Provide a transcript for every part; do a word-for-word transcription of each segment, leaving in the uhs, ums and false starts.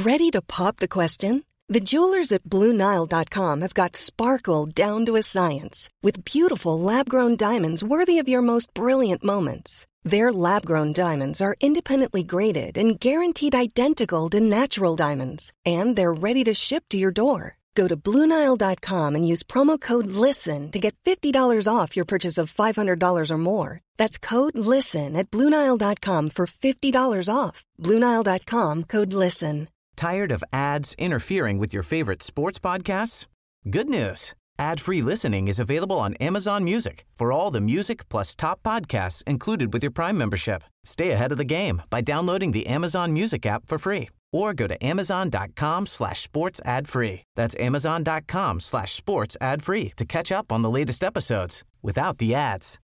Ready to pop the question? The jewelers at Blue Nile dot com have got sparkle down to a science with beautiful lab-grown diamonds worthy of your most brilliant moments. Their lab-grown diamonds are independently graded and guaranteed identical to natural diamonds, and they're ready to ship to your door. Go to Blue Nile dot com and use promo code LISTEN to get fifty dollars off your purchase of five hundred dollars or more. That's code LISTEN at Blue Nile dot com for fifty dollars off. Blue Nile dot com, code LISTEN. Tired of ads interfering with your favorite sports podcasts? Good news. Ad-free listening is available on Amazon Music for all the music plus top podcasts included with your Prime membership. Stay ahead of the game by downloading the Amazon Music app for free or go to amazon.com slash sports ad free. That's amazon.com slash sports ad free to catch up on the latest episodes without the ads.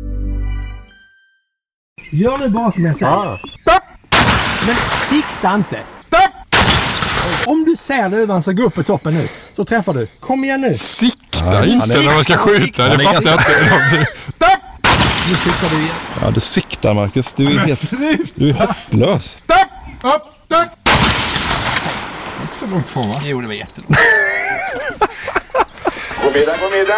Gör nu bara som jag säger. Ah. Stopp! Men sikta inte. Stopp! Om du ser luvan så gå upp på toppen nu, så träffar du. Kom igen nu. Sikta ja, inte när man ska skjuta. Det fattar jag inte. Stopp! Nu siktar du igen. Ja, du siktar, Marcus. Du är helt... Du är hopplös. Stopp! Upp! Stopp! Inte så långt från, va? Jo, det var jättelångt. God middag, god middag.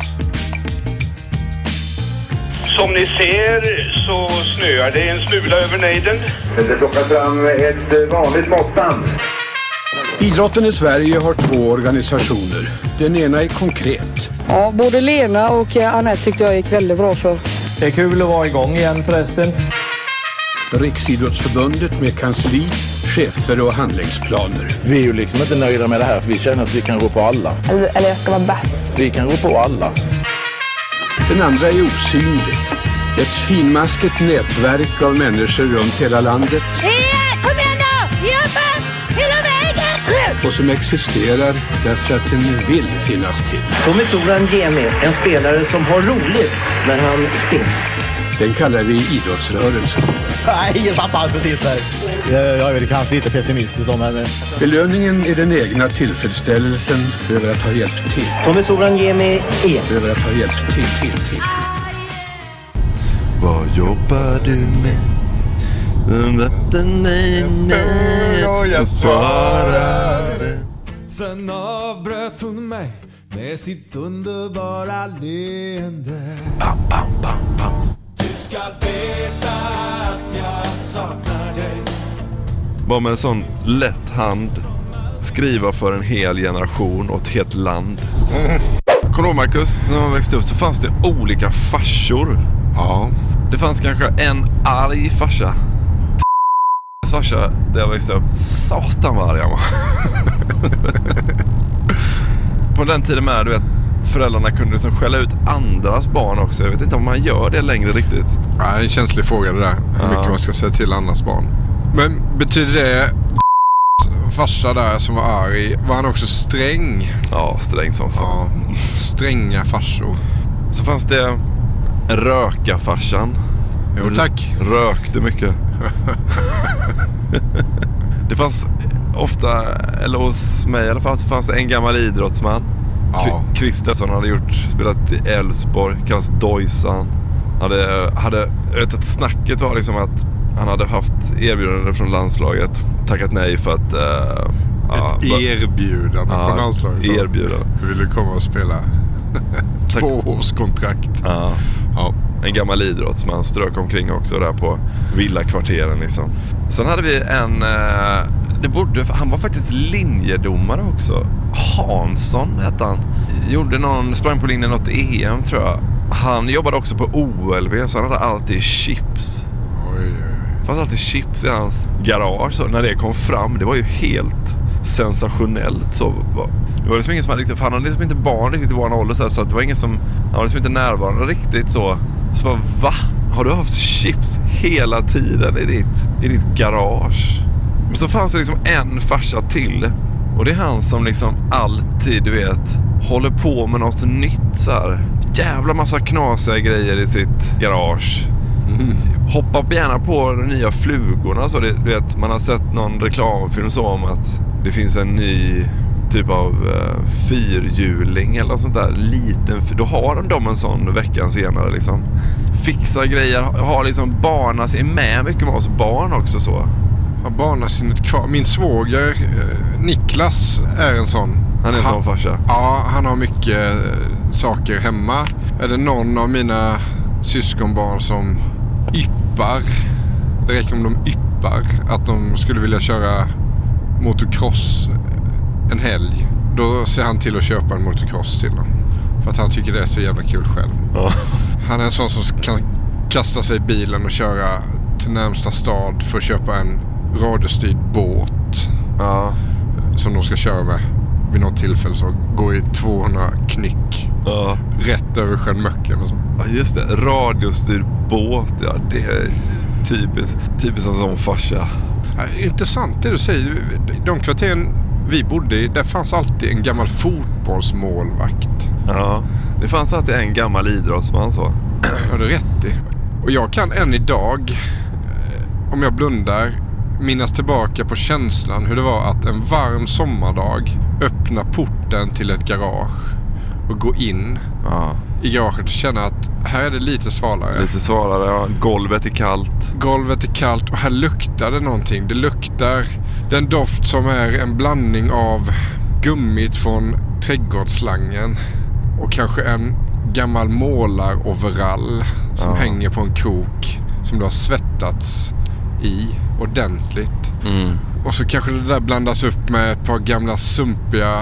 Som ni ser så snöar det en smula över nejden. Det plockar fram ett vanligt måttband. Idrotten i Sverige har två organisationer. Den ena är konkret. Ja, både Lena och Anette tyckte jag gick väldigt bra för. Det är kul att vara igång igen förresten. Riksidrottsförbundet med kansli, chefer och handlingsplaner. Vi är ju liksom inte nöjda med det här, för vi känner att vi kan gå på alla. Eller, eller jag ska vara bäst. Vi kan gå på alla. Den andra är osynlig. Ett finmaskigt nätverk av människor runt hela landet. Hej, kom igen då! Jobba! Hela vägen! Och som existerar därför att den vill finnas till. Tommy Soran Gemi, en spelare som har roligt när han spelar. Den kallar vi idrottsrörelsen. Nej, ingen satt alls precis där. Jag är väl kanske lite pessimistisk om henne. Belöningen är den egna tillfredsställelsen över att ha hjälpt till. Tommy Soran Gemi är. Över att ha hjälpt till, till, till. Vad jobbar du med? Jag svarade. Sen avbröt hon mig med sitt underbara leende. Bam, bam, bam, bam. Du ska veta att jag saknar dig. Bara med en sån lätt hand skriva för en hel generation och ett helt land. Mm. Kommer du, Marcus, när man växte upp så fanns det olika farsor. Ja. Det fanns kanske en arg farsa. Farsa där jag växte upp. Satan vad arg han var. På den tiden med, du vet, föräldrarna kunde liksom skälla ut andras barn också. Jag vet inte om man gör det längre riktigt. Ja, en känslig fråga det där. Hur mycket ja. man ska säga till andras barn. Men betyder det farsa där som var arg, var han också sträng? Ja, sträng som fan. Ja, stränga farsor. Så fanns det röka farsan. Jo, tack. Rökte mycket. Det fanns ofta, eller hos mig i alla fall, så fanns det en gammal idrottsman. Ja. Christer som hade gjort, spelat i Elfsborg, kallas Dojsan. Hade, hade, vet att snacket var liksom att han hade haft erbjudande från landslaget, tackat nej för att... Uh, Ett ja, erbjudande ja, från landslaget? Erbjudande. Du ville komma och spela tvåårskontrakt. Ja. Ja. En gammal idrottsman strök omkring också där på villakvarteren liksom. Sen hade vi en... Uh, det borde, han var faktiskt linjedomare också. Hansson hette han. Gjorde någon, sprang på linjen något E M tror jag. Han jobbade också på O L V, så han hade alltid chips. Oj, oj, oj. Det fanns alltid chips i hans garage. Så när det kom fram, det var ju helt sensationellt. Så det var liksom ingen som hade riktigt... För han hade liksom inte barn riktigt i vår ålder. Så, så att det var ingen som... Han var liksom inte närvarande riktigt så. Så bara, va? Har du haft chips hela tiden i ditt, i ditt garage? Men så fanns det liksom en farsa till. Och det är han som liksom alltid, du vet, håller på med något nytt så här. Jävla massa knasiga grejer i sitt garage. Mm. Hoppa gärna på de nya flugorna. Så det, du vet, man har sett någon reklamfilm så om att det finns en ny typ av uh, fyrhjuling eller sånt där. Liten, då har de dem en sån veckan senare liksom. Fixa grejer, har liksom barna sig med mycket med oss barn också så. har barnasinnet kvar. Min svåger eh, Niklas är en sån. Han är en sån farsa? Ja, han har mycket eh, saker hemma. Är det någon av mina syskonbarn som yppar, det räcker om de yppar att de skulle vilja köra motocross en helg, då ser han till att köpa en motocross till dem. För att han tycker det är så jävla kul själv. Ja. Han är en sån som kan kasta sig i bilen och köra till närmsta stad för att köpa en radiostyrd båt. Ja. Som de ska köra med vid något tillfälle, så går i tvåhundra knyck. Ja. Rätt över sjön Möcken och så. Ja, just det. Radiostyrd båt, ja, det är typiskt, typiskt en sån farsa. Ja, intressant det du säger. De kvarteren vi bodde i, där fanns alltid en gammal fotbollsmålvakt. Ja, det fanns alltid en gammal idrottsman så. Ja, det är rätt i. Och jag kan än idag, om jag blundar, minnas tillbaka på känslan hur det var att en varm sommardag öppna porten till ett garage och gå in ja. i garaget och känna att här är det lite svalare. Lite svalare, ja. Golvet är kallt. Golvet är kallt och här luktar det någonting. Det luktar den doft som är en blandning av gummit från trädgårdsslangen och kanske en gammal målaroverall som ja. hänger på en krok som du har svettats i ordentligt. Mm. Och så kanske det där blandas upp med ett par gamla sumpiga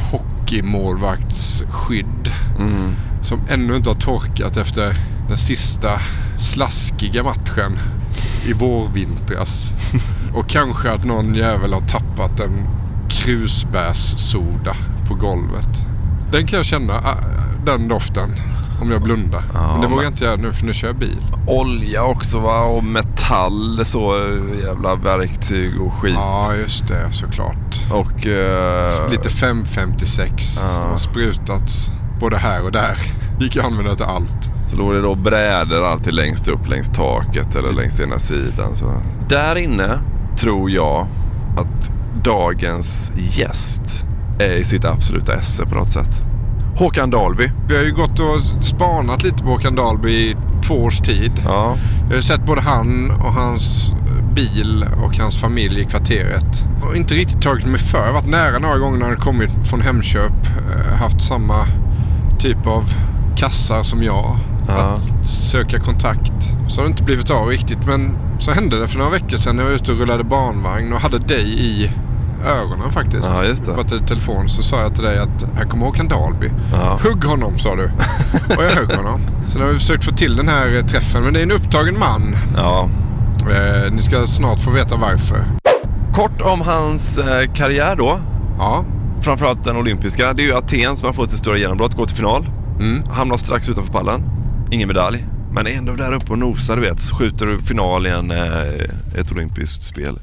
hockeymålvaktsskydd mm. som ännu inte har torkat efter den sista slaskiga matchen i vårvintras. Och kanske att någon jävel har tappat en krusbärssoda på golvet. Den kan jag känna, den doften, om jag blundar. Ja, men det vågar jag inte göra nu, för nu kör jag bil. Olja också, va? Och metall, så jävla verktyg och skit. Ja, just det, såklart. Och uh... lite fem femtiosex ja. som har sprutats både här och där. Gick jag använda till allt. Så då är det då brädor alltid längst upp längs taket eller längs ena sidan. Så. Där inne tror jag att dagens gäst är i sitt absoluta esse på något sätt. Håkan Dahlby. Vi har ju gått och spanat lite på Håkan Dahlby i två års tid. Ja. Jag har ju sett både han och hans bil och hans familj i kvarteret. Och inte riktigt tagit mig för. Jag har varit nära några gånger när det kommit från Hemköp. Haft samma typ av kassar som jag. Ja. Att söka kontakt. Så har det inte blivit av riktigt. Men så hände det för några veckor sedan när jag var ute och rullade barnvagn och hade dig i ögonen faktiskt. Ja, just det. På telefon så sa jag till dig att här kommer Håkan Dahlby. Ja. Hugg honom, sa du. Och jag högg honom. Sen har vi försökt få till den här träffen, men det är en upptagen man. Ja. Eh, ni ska snart få veta varför. Kort om hans eh, karriär då. Ja. Framförallt den olympiska. Det är ju Aten som har fått ett större genombrott, går till final. Mm. Hamnar strax utanför pallen. Ingen medalj. Men ändå där uppe och nosar, du vet. Skjuter du final i en, eh, ett olympiskt spel.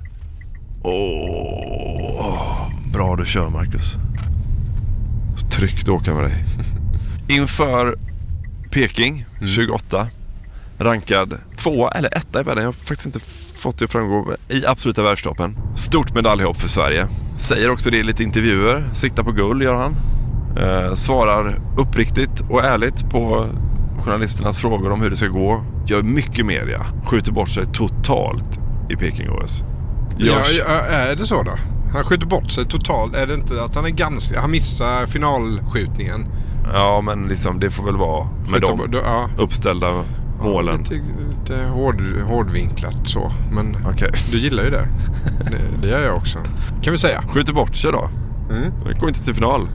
Åh, oh, bra du kör, Marcus. Så tryggt åka med dig. Inför Peking mm. tjugoåtta, rankad tvåa eller etta i världen. Jag har faktiskt inte fått det att framgå i absoluta världstoppen. Stort medaljhopp för Sverige. Säger också det i lite intervjuer. Siktar på guld, gör han. Eh, svarar uppriktigt och ärligt på journalisternas frågor om hur det ska gå. Gör mycket media. Skjuter bort sig totalt i Peking-O S. Ja, är det så då? Han skjuter bort sig totalt. Är det inte att han är ganska... Han missar finalskjutningen? Ja, men liksom det får väl vara med de bort, ja. uppställda målen. Ja, lite lite hård, hårdvinklat så. Men okay. Du gillar ju det. det. Det gör jag också. Kan vi säga. Skjuter bort sig då. Mm. Det går inte till final.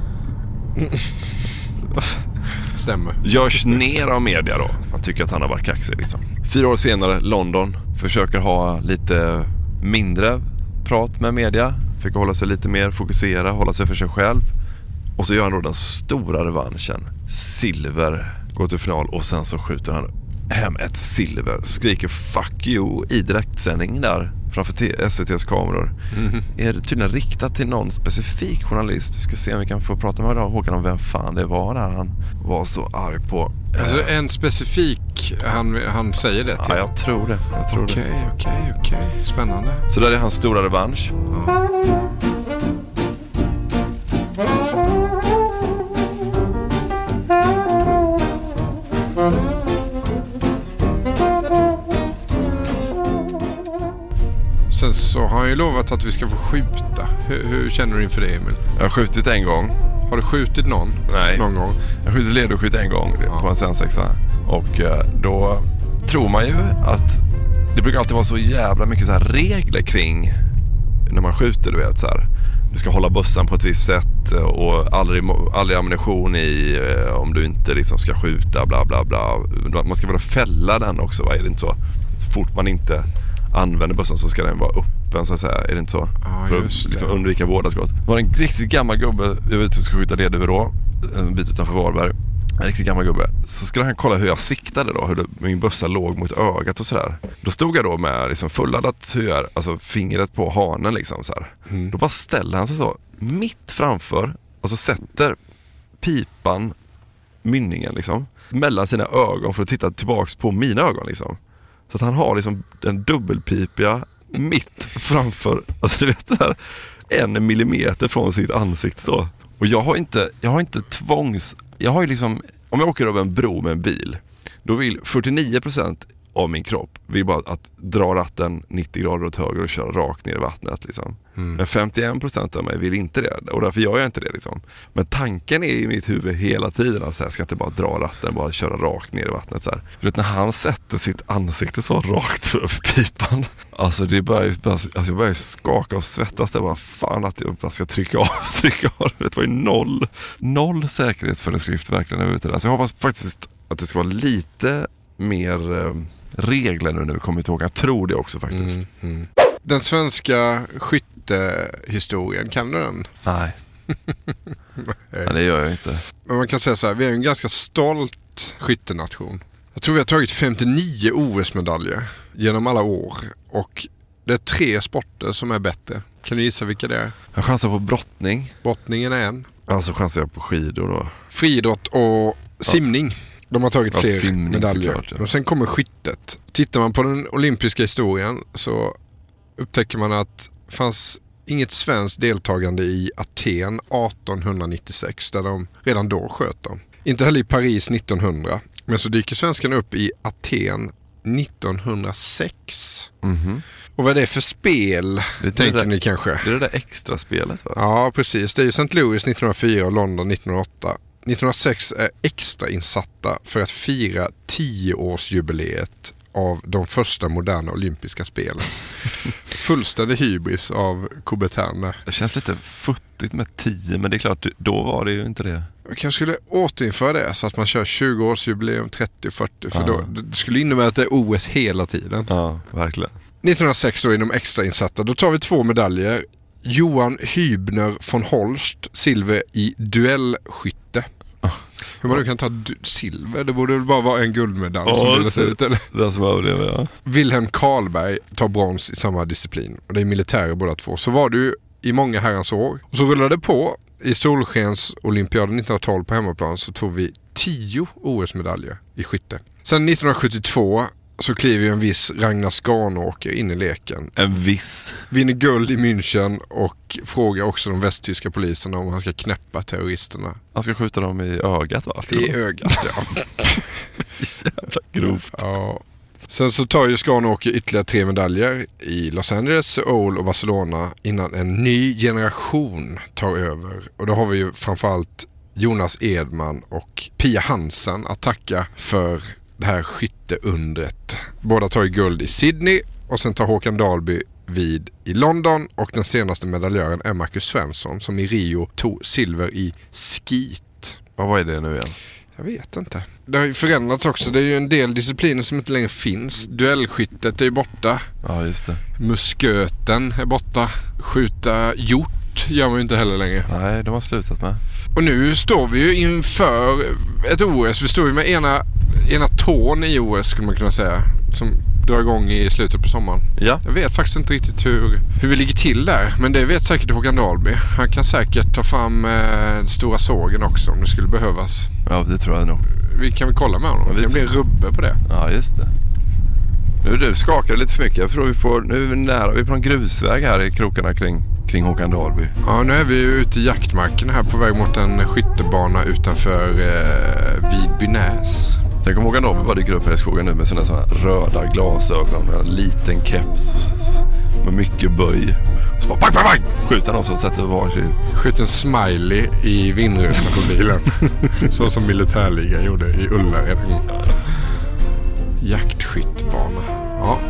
Stämmer. Görs ner av media då. Man tycker att han har varit kaxig liksom. Fyra år senare, London. Försöker ha lite mindre prat med media. Försöker hålla sig lite mer fokuserad. Hålla sig för sig själv. Och så gör han då den stora revanschen. Silver. Går till final. Och sen så skjuter han hem ett silver. Skriker fuck you i direktsändning där. Framför t- S V T:s kameror. Mm. Är det tydligen riktat till någon specifik journalist? Vi ska se om vi kan få prata med Håkan om vem fan det var där han var så arg på. Alltså en specifik, han, han säger det till? Ja, jag tror det. Jag tror okej, det. okej, okej. Spännande. Så där är hans stora revansch. Ja. Sen så har han man ju lovat att vi ska få skjuta. Hur, hur känner du inför det, Emil? Jag har skjutit en gång. Har du skjutit någon? Nej. Någon gång? Jag har skjutit led och skjutit en gång ja. på en svensexa. Och då tror man ju att det brukar alltid vara så jävla mycket så här regler kring när man skjuter, du vet så här. Du ska hålla bössan på ett visst sätt och aldrig, aldrig ammunition i om du inte liksom ska skjuta, bla bla bla. Man ska väl fälla den också, va? Är det inte så? Så fort man inte använder bössan så ska den vara öppen, så att säga. Är det inte så? Ja, för att liksom undvika vårdaskott. Det var en riktigt gammal gubbe över att ska skjuta ledöverå en bit utanför Varberg. En riktigt gammal gubbe. Så skulle han kolla hur jag siktade då, hur det, min bössa låg mot ögat och sådär. Då stod jag då med liksom fulladdat hur, alltså fingret på hanen liksom så här. Mm. Då bara ställer han sig så mitt framför, alltså sätter pipan, mynningen liksom, mellan sina ögon för att titta tillbaks på mina ögon liksom. Så att han har liksom den dubbelpipiga mitt framför, alltså du vet så här, en millimeter från sitt ansikte så. Och jag har inte, jag har inte tvångs, jag har ju liksom, om jag åker över en bro med en bil, då vill fyrtionio procent av min kropp vill bara att dra ratten nittio grader åt höger och köra rakt ner i vattnet liksom. Mm. Men femtioen procent av mig vill inte det, och därför gör jag inte det liksom. Men tanken är i mitt huvud hela tiden att jag ska inte bara dra ratten, bara köra rakt ner i vattnet så här. För att när han sätter sitt ansikte så rakt över pipan, alltså det börjar, alltså jag börjar skaka och svettas. Det var fan att jag bara ska trycka av, trycka av. Det var ju noll, noll säkerhetsföreskrift verkligen över det. Alltså jag hoppas faktiskt att det ska vara lite mer eh, regler nu när vi kommer ihåg. Jag tror det också faktiskt. Mm, mm. Den svenska skyttehistorien, kan du den? Nej. Nej, det gör jag inte. Men man kan säga så här, vi är en ganska stolt skyttenation. Jag tror vi har tagit femtionio O S-medaljer genom alla år. Och det är tre sporter som är bättre. Kan du gissa vilka det är? Jag chansar på brottning. Brottningen är en. Alltså chansar jag på skidor då. Friidrott och simning. De har tagit ja, fler simning, medaljer. Såklart, ja. Och sen kommer skyttet. Tittar man på den olympiska historien så upptäcker man att det fanns inget svenskt deltagande i Aten arton nittiosex, där de redan då sköt dem. Inte heller i Paris nittonhundra. Men så dyker svenskarna upp i Aten nittonhundrasex. Mm-hmm. Och vad är det för spel, det tänker det där, ni kanske? Det är det där extra spelet, va? Ja, precis. Det är ju Saint Louis nittonhundrafyra och London nittonhundraåtta. nittonhundrasex är extra insatta för att fira tioårsjubileet av de första moderna olympiska spelen. Fullständig hybris av Coubertin. Det känns lite futtigt med tio, men det är klart, då var det ju inte det. Jag kanske skulle återinföra det så att man kör tjugo-årsjubileum, trettio fyrtio, för ja. Då det skulle innebära att det är O S hela tiden. Ja, verkligen. nittonhundrasex då är de extra insatta. Då tar vi två medaljer. Johan Hübner von Holst, silver i duellskytte. Hur man nu kan ta d- silver, det borde väl bara vara en guldmedalj. Oh, som det, eller? Den som överlever, ja. Wilhelm Karlberg tar brons i samma disciplin. Och det är militärer båda två. Så var du i många herrans år. Och så rullade det på. I Solskens-olympiaden nittonhundratolv på hemmaplan så tog vi tio O S-medaljer i skytte. Sen nittonhundrasjuttiotvå så kliver ju en viss Ragnar Skanåker in i leken. En viss. Vinner guld i München och frågar också de västtyska poliserna om han ska knäppa terroristerna. Han ska skjuta dem i ögat, va? I ögat, ja. Jävla grovt. Ja. Sen så tar ju Skanåker ytterligare tre medaljer i Los Angeles, Seoul och Barcelona innan en ny generation tar över. Och då har vi ju framförallt Jonas Edman och Pia Hansen att tacka för det här skytteundret. Båda tar ju guld i Sydney och sen tar Håkan Dahlby vid i London, och den senaste medaljören är Marcus Svensson som i Rio tog silver i skit. Och vad är det nu igen? Jag vet inte. Det har ju förändrats också. Det är ju en del discipliner som inte längre finns. Duellskyttet är ju borta. Ja, just det. Musköten är borta. Skjuta hjort gör man ju inte heller längre. Nej, de har slutat med. Och nu står vi ju inför ett O S. Vi står ju med ena, ena tån i O S, skulle man kunna säga, som drar igång i slutet på sommaren. Ja. Jag vet faktiskt inte riktigt hur, hur vi ligger till där. Men det vet säkert Håkan Dahlby. Han kan säkert ta fram eh, stora sågen också om det skulle behövas. Ja, det tror jag nog. Vi kan väl kolla med honom. Ja, det blir rubbe på det. Ja, just det. Nu du skakar lite för mycket. Jag tror vi får, nu är vi nära, vi är på en grusväg här i krokarna kring, kring Håkan Dahlby. Ja, nu är vi ju ute i jaktmarken här på väg mot en skyttebana utanför eh, Vidbynäs. Tänk om Håkan Dahlby bara dyker upp här i skogen nu med sådana sådana röda glasögon, en liten keps med mycket böj. Och så bara bang, bang, bang! Skjuter han också och sätter varsin. Skjut en smiley i vindrutan på bilen. Så som militärliga gjorde i Ullared. Jaktskyttbana. Ja.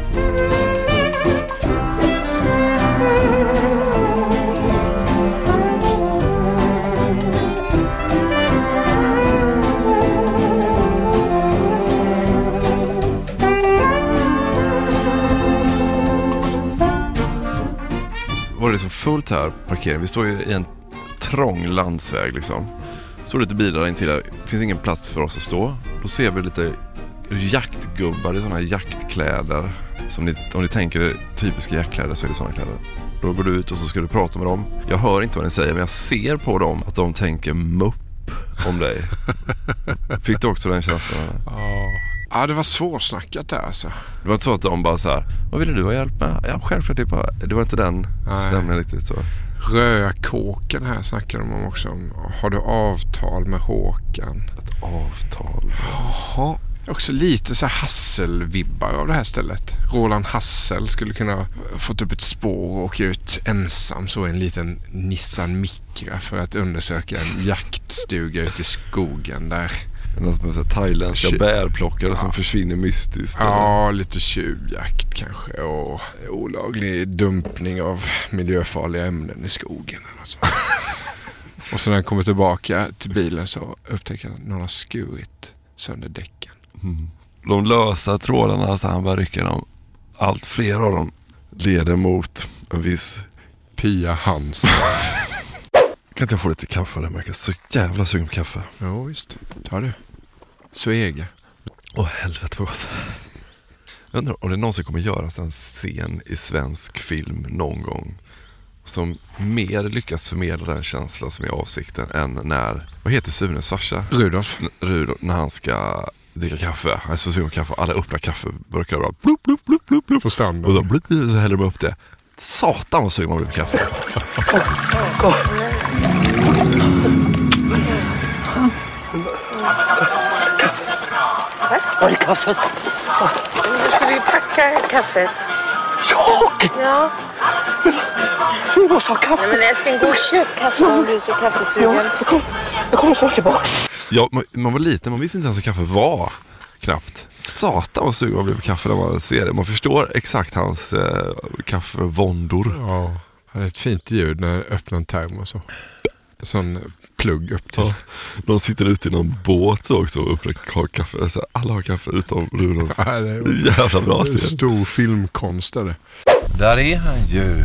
Var det så fullt här parkering. Vi står ju i en trång landsväg liksom. Står lite bilar in till där. Det finns ingen plats för oss att stå. Då ser vi lite jaktgubbar i sådana här jaktkläder. Som ni, om ni tänker er typiska jaktkläder så är det sådana kläder. Då går du ut och så ska du prata med dem. Jag hör inte vad ni säger men jag ser på dem att de tänker mupp om dig. Fick du också den känslan? Ja. Ja, det var svårsnackat där alltså. Det var inte så att de bara så här, vad ville du ha hjälp med? Ja, självklart det bara, det var inte den stämningen riktigt så. Rökåken här snackar de om också. Har du avtal med Håkan? Ett avtal? Jaha. Också lite så här Hassel-vibbar av det här stället. Roland Hassel skulle kunna fått upp ett spår och åka ut ensam så en liten Nissan Micra för att undersöka en jaktstuga ute i skogen där. Någon som är thailändska Tjuv. bärplockare ja. som försvinner mystiskt. Ja, eller? Lite tjuvjakt kanske. Och olaglig dumpning av miljöfarliga ämnen i skogen. Eller så. Och så när han kommer tillbaka till bilen så upptäcker han att någon har skurit sönder däcken. Mm. De lösa trådarna så han bara rycker dem. Allt fler av dem leder mot en viss Pia Hans. Kan inte jag få lite kaffe där, Marcus? Så jävla sugen på kaffe. Ja, visst. Ta du. Så ega. Åh, helvete vad gott. Jag undrar om det någonsin kommer göras en scen i svensk film någon gång som mer lyckas förmedla den känslan som är avsikten än när, vad heter Sunes farsa? Rudolf. Rudolf, när han ska dricka kaffe. Han är så sugen på kaffe. Alla öppnar kaffeburkar och bara blup, blup, blup, blup, blup. På standard. Och då blup, blup, så häller de upp det. Satan vad sugen man blir på kaffe. Var är kaffet? Nu ska vi packa kaffet. Jag? Ja. Vi måste ha kaffe. Nej, men älskling, gå och köp kaffe om du är så kaffesugen. Ja, jag, kom, jag kommer snart tillbaka. Ja, man, man var liten, man visste inte ens vad kaffe var. Knappt. Satan vad sugen man blir på kaffe när man ser det. Man förstår exakt hans eh, kaffevåndor. Ja, det är ett fint ljud när det öppnar en term och så. Sån plugg upp till. Ja, de sitter ute i någon båt så också och har kaffe. Så alla har kaffe utom Rudolf. Ja, det är jävla bra. Det är stor filmkonstare. Där är han ju.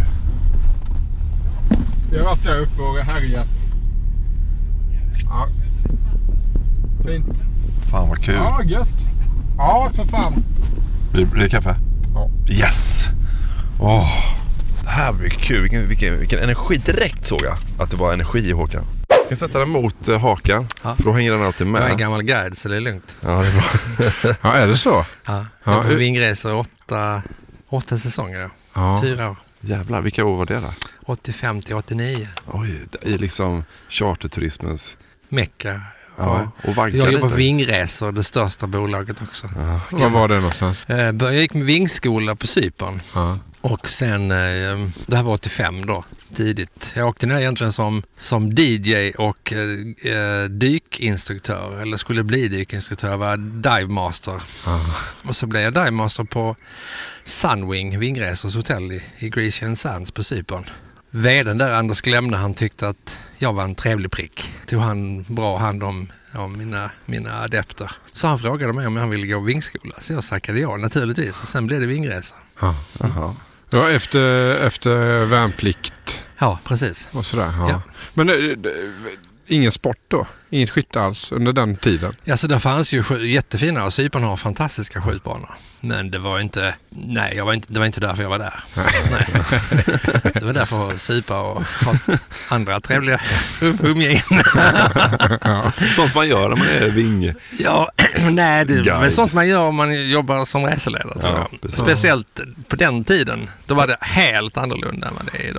Jag har varit där uppe och härjat. Ja. Fint. Fan vad kul. Ja, gött. Ja, för fan. Blir, blir det kaffe? Ja. Yes! Åh, oh, det här blir kul. Vilken, vilken, vilken energi. Direkt såg jag att det var energi i Håkan. Jag kan sätta den mot uh, hakan. Ja. För då hänger den alltid med. Jag är en gammal guide så det är lugnt. Ja, det är bra. Ja, är det så? Ja, jag har på vingresor åtta, åtta säsonger. Ja. Fyra år. Jävlar, vilka år var det då? åttiofem till åttionio. Oj, i liksom charterturismens Mecka. Ja, och jag jobbar på Vingresor, det största bolaget också. Ja. Var var det någonstans? Jag gick med vingskola på Cypern. Ja. Och sen, det här var åttiofem då, tidigt. Jag åkte ner egentligen som, som D J och eh, dykinstruktör, eller skulle bli dykinstruktör, jag var divemaster. Ja. Och så blev jag divemaster på Sunwing, Vingresors hotell i, i Grecian Sands på Cypern. Veden där, Anders Glämne, han tyckte att jag var en trevlig prick. Tog han bra hand om, om mina, mina adepter. Så han frågade mig om jag ville gå vingskola. Så jag sackade ja naturligtvis. Och sen blev det vingresa. Ja, aha. Ja, efter, efter värnplikt. Ja, precis. Och sådär, ja. Ja. Men äh, ingen sport då? Inget skytte alls under den tiden? Ja, så där fanns ju jättefina, och Cypern har fantastiska skjutbanor. Men det var inte, nej, jag var inte, det var inte därför jag var där. Nej. Det var därför att supa och ha andra trevliga umgängen. Ja. Sånt man gör när man är ving. Ja, nej, det är sånt man gör om man jobbar som reseledare. Ja, speciellt på den tiden, då var det helt annorlunda än vad det är idag.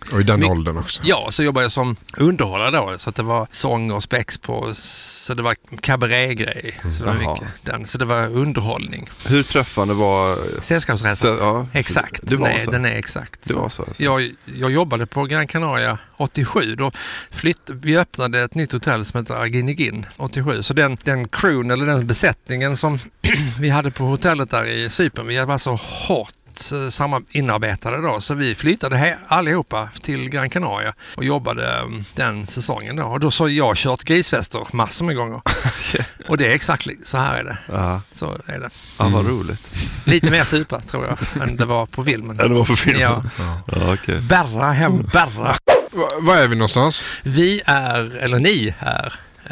Och i den My- åldern också. Ja, så jobbade jag som underhållare då. Så att det var sång och spex på. Så det var kabaretgrej. Så det var Jaha. mycket den. Så det var underhållning. Hur träffande var... Sällskapsresan. Så, ja, Exakt. Det var Nej, så. den är exakt. Det var så. Alltså. Jag, jag jobbade på Gran Canaria åttiosju. Då flytt, vi öppnade ett nytt hotell som heter Aginigin åttiosju. Så den, den crewn eller den besättningen som vi hade på hotellet där i Cypern, vi var så hårt samma inarbetade då, så vi flyttade här allihopa till Gran Canaria och jobbade um, den säsongen då. Och då så jag kört grisfester massor med gånger. Och det är exakt så här är det. Ja. Så är det. Ja, vad roligt. Lite mer supa tror jag än det var på filmen. Ja, det var på filmen. Ja. Ja, okay. Berra hem, berra. Va, var är vi någonstans? Vi är, eller ni är,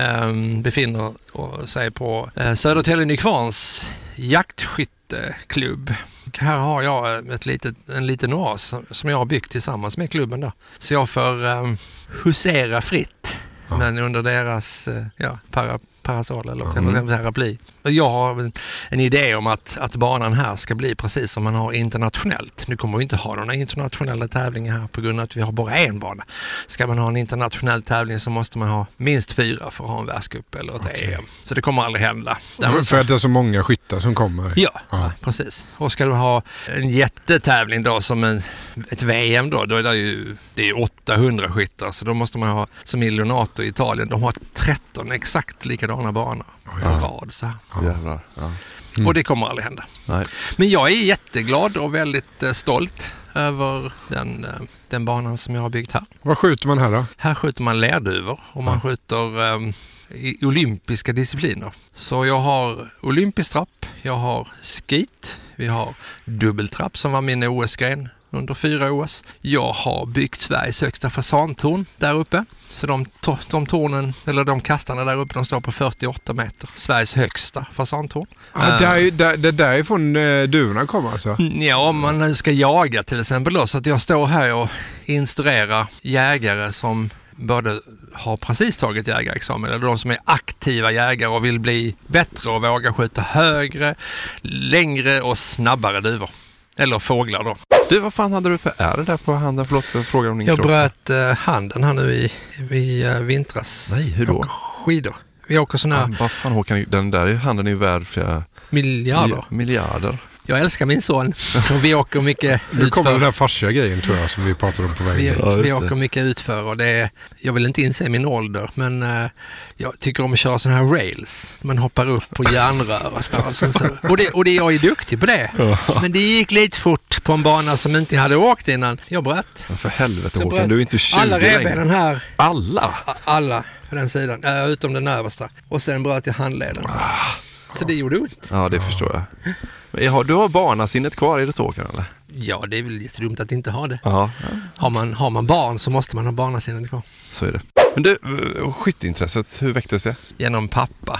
um, befinner sig på uh, Södertälje Nykvarns jaktskytteklubb. Här har jag ett litet, en liten oas som jag har byggt tillsammans med klubben då. Så jag får um, husera fritt, ja. Men under deras uh, ja, para, parasoll eller mm. paraply. Och jag har en, en idé om att, att banan här ska bli precis som man har internationellt. Nu kommer vi inte ha några internationella tävlingar här på grund av att vi har bara en bana. Ska man ha en internationell tävling så måste man ha minst fyra för att ha en världscup eller ett okay. E M. Så det kommer aldrig hända. För, för att det är så många skyttar som kommer? Ja, ja, precis. Och ska du ha en jättetävling då som en, ett V M då, då är det ju det är åttahundra skyttar. Så då måste man ha, som Illuminato i Italien, de har tretton exakt likadana banor. Oh, en rad så här. Jävlar. Ja. Mm. Och det kommer aldrig hända. Nej. Men jag är jätteglad och väldigt eh, stolt över den, eh, den banan som jag har byggt här. Vad skjuter man här då? Här skjuter man lärduvor och man ja. skjuter eh, i olympiska discipliner. Så jag har olympisk trapp, jag har skit, vi har dubbeltrapp som var min O S-gren under fyra O S. Jag har byggt Sveriges högsta fasantorn där uppe. Så de, to- de tornen, eller de kastarna där uppe, de står på fyrtioåtta meter. Sveriges högsta fasantorn. Ah, där, där, det där är från uh, duvorna kommer alltså? Ja, om man nu ska jaga till exempel då. Så att jag står här och instruerar jägare som både har precis tagit jägarexamen eller de som är aktiva jägare och vill bli bättre och våga skjuta högre, längre och snabbare duvor. Eller fåglar då. Du, vad fan hade du för är där på handen? Förlåt för frågan om din Jag kropp. bröt uh, handen här nu i, i uh, vintras. Nej, hur då? Skidor. Vi åker såna här... Ah, vad fan, Håkan, den där handen är värd flera... Miljarder. Miljarder. Jag älskar min son. Och vi åker mycket utför. Nu kommer den där farsiga grejen tror jag som vi pratade om på vägen. Vi, ja, vi åker mycket utför och det är, jag vill inte inse min ålder men uh, jag tycker om att köra sådana här rails. Man hoppar upp på järnrör och så. Och, så, så. och, det, och det, jag är duktig på det. Ja. Men det gick lite fort på en bana som inte hade åkt innan. Jag bröt. Ja, för helvete Håkan, bröt. Du är inte tjugo alla revbenen här. Alla? Alla på den sidan, äh, utom den översta. Och sen bröt jag handleden. Ah. Så det gjorde ont. Ja, det förstår jag. Men har, du har barnasinnet kvar, är det så kan eller? Ja, det är väl jättedumt att inte ha det. Ja. Har man, har man barn så måste man ha barnasinnet kvar. Så är det. Men du, skyttintresset, hur väcktes det? Genom pappa.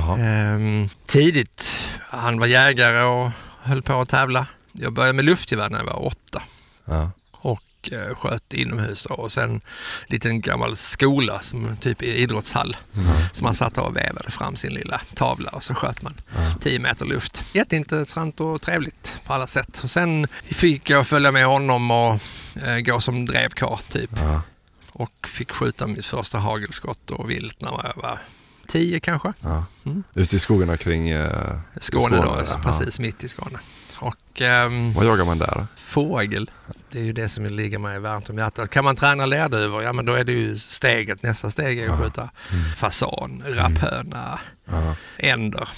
Ehm, tidigt, han var jägare och höll på att tävla. Jag började med luftgevär när jag var åtta. Ja. Och sköt inomhus då. Och sen en liten gammal skola som typ i idrottshall. Mm. Så man satt och vävade fram sin lilla tavla och så sköt man mm. tio meter luft. Jätteintressant och trevligt på alla sätt. Och sen fick jag följa med honom och äh, gå som drevkar typ. Mm. Och fick skjuta mitt första hagelskott och vilt när jag var tio kanske. Ja. Mm. Ute i skogarna kring äh, Skåne, Skåne då, ja. Precis mitt i Skåne. Och, ähm, vad jagar man där? Fågel. Det är ju det som ligger mig varmt om hjärtat. Kan man träna lärduvor, ja men då är det ju steget. Nästa steg är att skjuta mm. fasan, rapphöna, mm. änder.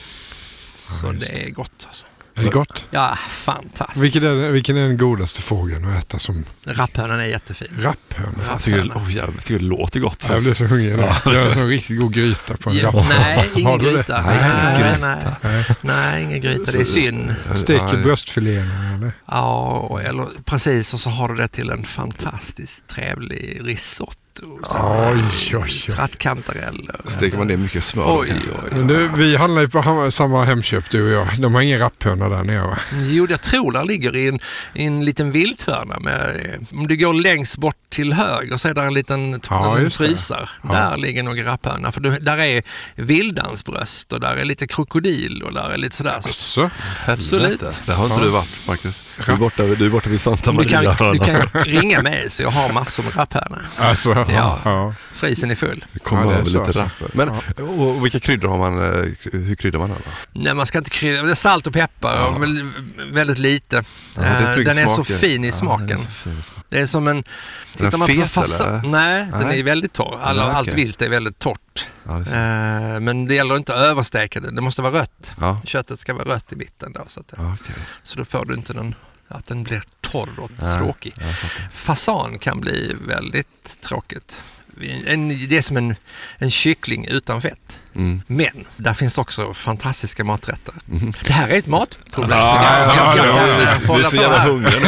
Så ja, det är gott alltså. Är det gott? Ja, fantastiskt. Vilken är, vilken är den godaste fågeln att äta som... Rapphönan är jättefin. Rapphöna? Jag tycker, oh, jävlar, jag tycker det låter gott. Jag blir så hungrig idag. Jag har en sån riktigt god gryta på en ja, rapphöna. Nej, ingen gryta. Nej, nej, gryta. Nej, nej, ingen gryta. Det är synd. Steker ja, bröstfiléerna eller? Ja, eller precis. Och så har du det till en fantastiskt trevlig risotto. Oj, oj, oj. Trattkantareller. Steker man det mycket smör? Oj, oj, oj. Men du, vi handlar ju på samma Hemköp du och jag. De har ingen rapphörna där nere va? Jo, jag tror där ligger i en, i en liten vilthörna. Med, om du går längst bort till höger så är där en liten ja, en frysar. Ja. Där ligger några rapphörna. För du, där är vildansbröst och där är lite krokodil och där är lite sådär. Så. Asså? Helvete. Det har inte ja. du varit faktiskt. Du är borta, du är borta vid Santa Maria. Du kan, du kan ringa mig så jag har massor med rapphörna. Alltså, ja. ja. Frysen är full. Det kommer ja, det är lite så, rapp. Men ja. och, och vilka kryddor har man? Hur kryddar man den då? Nej, man ska inte krydda. Det är salt och peppar ja. och väldigt lite. Ja, är den är så fin i smaken. Ja, är så fin i smaken. Det är som en... Är den fet fasa, eller? Nej, Nej, den är väldigt torr. Alla, ja, okay. Allt vilt är väldigt torrt. Ja, det uh, men det gäller inte att översteka det. Det måste vara rött. Ja. Köttet ska vara rött i mitten då. Så, att det, ja, okay. så då får du inte någon... Att den blir torr och ja, tråkig. Fasan kan bli väldigt tråkigt. En, det är som en, en kyckling utan fett. Mm. Men där finns också fantastiska maträtter. Mm. Det här är ett matproblem. Vi är så jävla hungriga.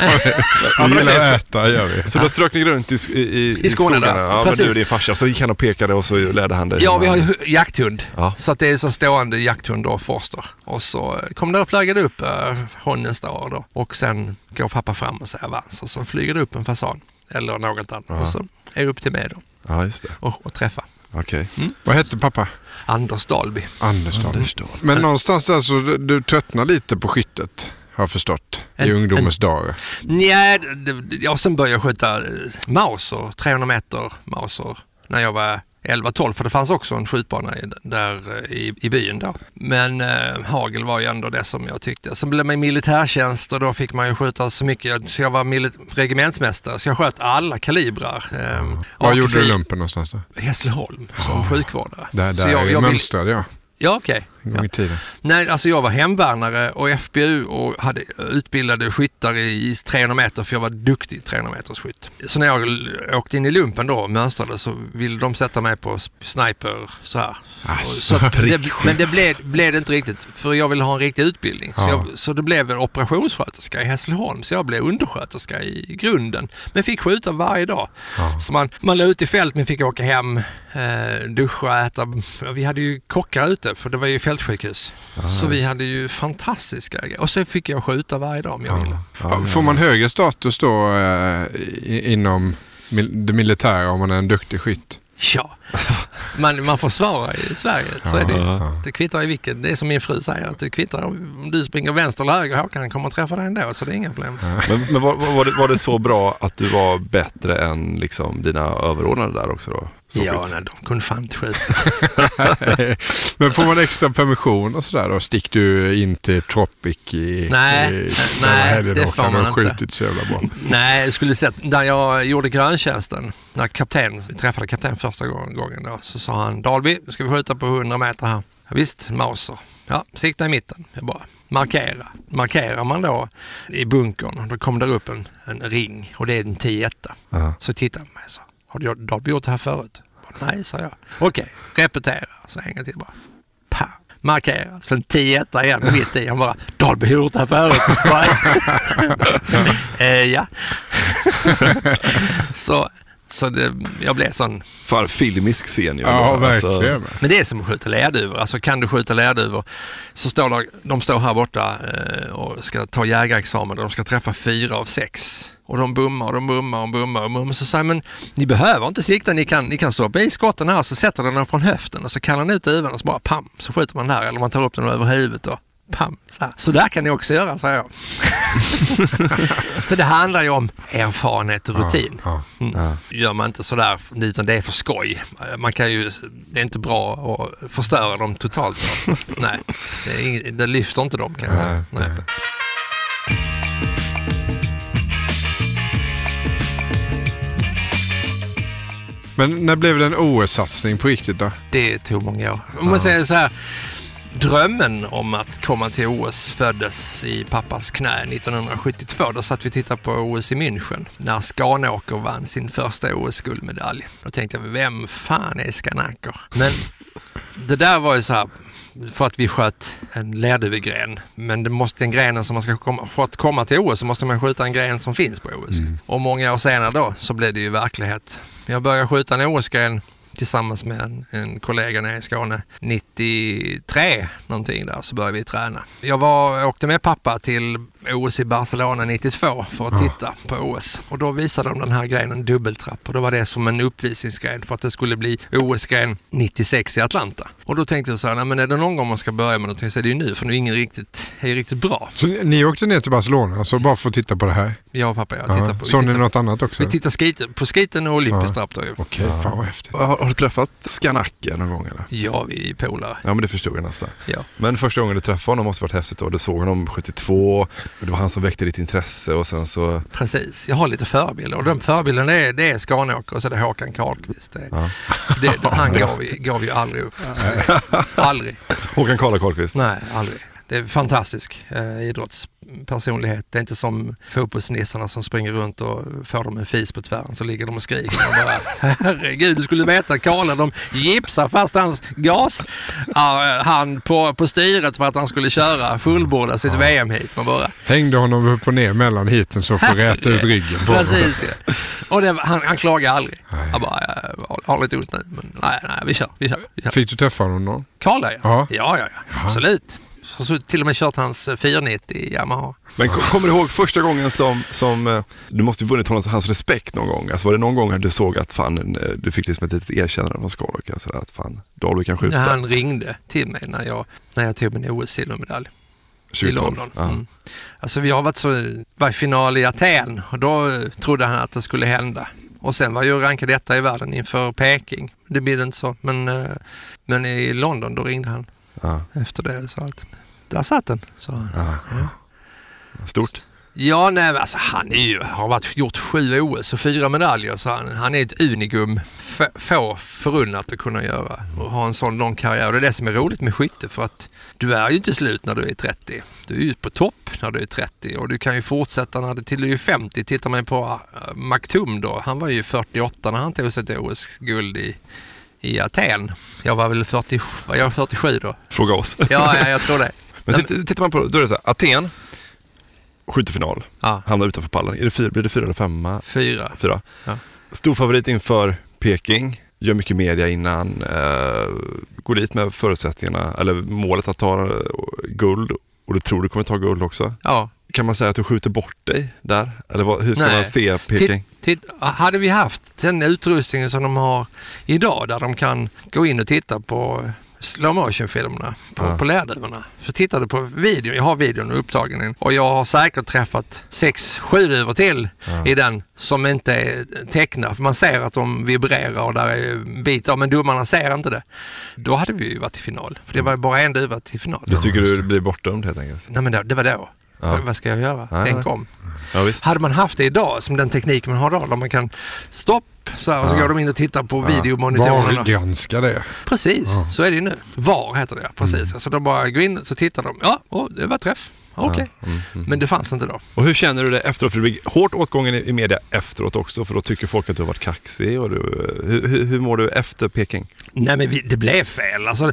Vi gillar att äta, gör vi. Så då strök ni runt i, i, i, I Skåne. Ja, men du är din farsa. Så gick han och pekade och så ledde han dig. Ja, vi har ju jakthund. Ja. Så att det är så stående jakthund och forster. Och så kom det och flögade upp äh, honnens dag då. Och sen går pappa fram och säger avans. Och så flyger det upp en fasan. Eller något annat. Ja. Och så är det upp till mig då. Ja, just det. Och, och träffa. Okej. Okay. Mm. Vad hette pappa? Anders Dahlby. Anders Dahlby. Anders Dahlby. Men mm. någonstans där så du, du tröttnar lite på skyttet, har jag förstått, en, i ungdomens en, dagar. Nej, jag sen började jag skjuta mauser, trehundra meter mauser, när jag var elva tolv, för det fanns också en skjutbana i, där i, i byn då. Men eh, hagel var ju ändå det som jag tyckte. Sen blev man militärtjänst och då fick man ju skjuta så mycket. Så jag var milit- regementsmästare, så jag sköt alla kalibrar. Eh, mm. Vad gjorde du lumpen någonstans då? Hässleholm, som oh. sjukvårdare. Där, där så jag, jag mönstrade jag. Ja, okej. Okay. En gång i tiden. Nej, alltså jag var hemvärnare och F B U och hade utbildade skyttar i trehundra meter, för jag var duktig trehundra meters skytt. Så när jag åkte in i lumpen då och mönstrade så ville de sätta mig på sniper så här. Alltså, så det, men det blev, blev det inte riktigt, för jag ville ha en riktig utbildning. Ja. Så, jag, så det blev en operationssköterska i Hässleholm, så jag blev undersköterska i grunden. Men fick skjuta varje dag. Ja. Så man, man lade ut i fält, men fick åka hem, eh, duscha, äta. Vi hade ju kockar ute, för det var ju fältsjukhus. Aha. Så vi hade ju fantastiska grejer. Och så fick jag skjuta varje dag om jag ville. Ja, får man högre status då eh, inom mil- det militära om man är en duktig skytt? Ja, man, man får svara i Sverige. Så är det, det kvittar i vilket. Det är som min fru säger, att du kvittar om du springer vänster eller höger, Håkan kommer att träffa dig ändå, så det är inga problem. Men, men var, var, det, var det så bra att du var bättre än liksom dina överordnade där också då? Så ja, nej, de kunde fan inte skjuta. Men får man extra permission och sådär då? Stick du in till Tropic i... Nej, i, nej det, det får man inte. Skjutit så jävla bra. Nej, jag skulle säga där jag gjorde gröntjänsten, när kapten, träffade kapten första gången då, så sa han, Dahlby, ska vi skjuta på hundra meter här? Ja, visst, mauser. Ja, sikta i mitten. Jag bara markera. Markerar man då i bunkern, då kommer det upp en, en ring och det är en tio ett. Uh-huh. Så tittar man och så, har du Dahlby gjort det här förut? Bara, nej, sa jag. Okej, okay, repetera. Så hänger till bara. Pa. Markerat. För en tio ett igen mitt i. Han bara, Dahlby har gjort det här förut. eh, ja. så... Så det, jag blev sån... För filmisk scen ju. Ja, verkligen. Alltså. Men det är som att skjuta lärduvor. Alltså kan du skjuta lärduvor så står där, de står här borta eh, och ska ta jägarexamen och de ska träffa fyra av sex. Och de bummar och de bummar och bummar och bummar. Så säger men ni behöver inte sikta, ni kan, ni kan stå uppe i skotten här, så sätter den från höften och så kallar den ut duvan och så bara pam, så skjuter man där, eller man tar upp den över huvudet och pam, så här. Så där kan ni också göra, säger jag. Så det handlar ju om erfarenhet och rutin. Ja, ja, ja. Mm. Gör man inte sådär, utan det är för skoj. Man kan ju, det är inte bra att förstöra dem totalt. Nej, det, är inget, det lyfter inte dem, kan jag säga. Nej. Nej. Men när blev det en O S-satsning på riktigt då? Det tog många år. Om man ja. säger så här, drömmen om att komma till O S föddes i pappas knä nittonhundrasjuttiotvå. Då satt vi och tittade på O S i München när Skanåker vann sin första O S-guldmedalj. Då tänkte jag, vem fan är Skanåker? Men det där var ju så här, för att vi sköt en lärduvegren. Men det måste en grenen som man ska komma, för att komma till O S så måste man skjuta en gren som finns på O S. Mm. Och många år senare då så blev det ju verklighet. Jag började skjuta en O S-gren tillsammans med en, en kollega nere i Skåne. nittiotre någonting där så började vi träna. Jag var, åkte med pappa till O S i Barcelona nittiotvå för att Ja. titta på O S. Och då visade de den här grejen, en dubbeltrapp. Och då var det som en uppvisningsgren för att det skulle bli O S-gren nittiosex i Atlanta. Och då tänkte jag så här, nej, men är det någon gång man ska börja med någonting så är det ju nu, för nu är ingen riktigt, är riktigt bra. Så ni åkte ner till Barcelona så bara för att titta på det här? Jag och pappa, jag Ja. tittar på. Så ni något annat också? Vi tittar skiten, på skiten och olympisk trapp då ju. Okej, Ja. fan vad häftigt. Har, har du träffat Skanacke någon gång eller? Ja, vi är polare. Ja, men det förstod jag nästan. Ja. Men första gången du träffade honom måste varit häftigt då. Du såg honom sjuttiotvå, och det var han som väckte ditt intresse och sen så... Precis, jag har lite förebilder och den förebilden det är, det är Skanåker och så är det Håkan Karlqvist. Det, Ja. det, han gav, gav ju aldrig upp. Aldrig. Håkan Karlqvist? Nej, aldrig. Det är fantastisk eh, idrottspersonlighet. Det är inte som fotbollsnissarna som springer runt och får dem en fis på tvären så ligger de och skriker. Och bara, herregud, du skulle veta, Karla, de gipsar fast hans gas uh, han på, på styret för att han skulle köra fullborda sitt V M hit. Man bara... Hängde honom upp och ner mellan hiten så får räta ut ryggen på Precis, ja. Och det, han, han klagar aldrig. Nej. Han bara, jag har lite ont nu, men nej, nej, vi kör, vi kör. Vi kör. Fick du träffa honom då? Karla, ja. Ja. Ja, ja, ja. Absolut. Så, så till och med kört hans fyrahundranittio i Yamaha. Men kom, kommer du ihåg första gången som, som eh, du måste ju vunnit honom, hans respekt någon gång? Alltså var det någon gång du såg att fan, eh, du fick liksom ett litet erkännande från Skanåker, alltså att fan, då har du kanske skjuta? Han ringde till mig när jag, när jag tog min O S-silvermedalj i London. Ja. Mm. Alltså vi har varit så, var i final i Aten och då trodde han att det skulle hända. Och sen var ju rankad detta i världen inför Peking. Det blir inte så, men, eh, men i London då ringde han. Ja. Efter det så att där satt den. Så, ja. Ja. Stort. Ja, nej, alltså han är ju, har varit, gjort sju O S och fyra medaljer så han, han är ett unikum f- få förunnat att kunna göra och ha en sån lång karriär. Och det är det som är roligt med skytte för att du är ju inte slut när du är trettio. Du är ju på topp när du är trettio och du kan ju fortsätta när du till du är femtio. Tittar man på uh, Maktoum då, han var ju fyrtioåtta när han tog sig ett O S-guld i i Aten. Jag var väl fyrtio, var jag fyrtiosju då? Fråga oss. Ja, ja jag tror det. Men titt, tittar man på, då är det så här, Aten, skyttefinal, ja. hamnar utanför pallen. Är det fyra, blir det fyra eller femma? Fyra. Fyra. Ja. Stor favorit inför Peking, gör mycket media innan, eh, går dit med förutsättningarna, eller målet att ta uh, guld, och du tror du kommer ta guld också. Ja. Kan man säga att du skjuter bort dig där? Eller vad, hur ska Nej. man se Peking? Titt, titt, hade vi haft den utrustningen som de har idag där de kan gå in och titta på slow motion-filmerna på, ja. på lärduvorna. Så tittade på videon, jag har videon upptagen och jag har säkert träffat sex, sju duvor till ja. i den som inte är tecknad. För man ser att de vibrerar och där är bit av, men domarna ser inte det. Då hade vi ju varit i final. För det var ju bara en duva till final. Du tycker du blir bortdömd helt enkelt? Nej, men det, det var då. Ja. Vad ska jag göra? Ja, Tänk om. Ja, visst. Hade man haft det idag, som den teknik man har då, där man kan stopp så här, och så ja. går de in och tittar på ja. videomonitorerna. Var granska det. Precis, ja. så är det ju nu. Var heter det, precis. Mm. Alltså de bara går in så tittar de. Ja, oh, det var träff. Okej. Okay. Ja. Mm, mm. Men det fanns inte då. Och hur känner du det efteråt? För det blir hårt åtgången i media efteråt också, för då tycker folk att du har varit kaxig. Och du, hur, hur, hur mår du efter Peking? Nej, men vi, det blev fel. Alltså,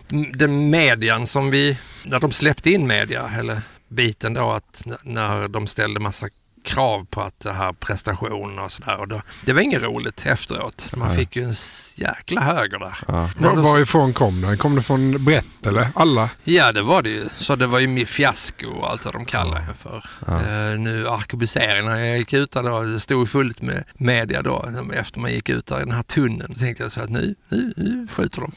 den median som vi, när de släppte in media, eller biten då att när de ställde massa krav på att det här prestationen och sådär, och då, det var inget roligt efteråt. Man ja. fick ju en jäkla höger där. Ja. Var, varifrån kom det? Kom det från brett eller alla? Ja, det var det ju. Så det var ju fiasko och allt vad de kallar det för. Ja. Uh, nu arkebuseringen, när jag gick ut där då, det stod fullt med media då, efter man gick ut där i den här tunneln, då tänkte jag så att nu, nu, nu skjuter de.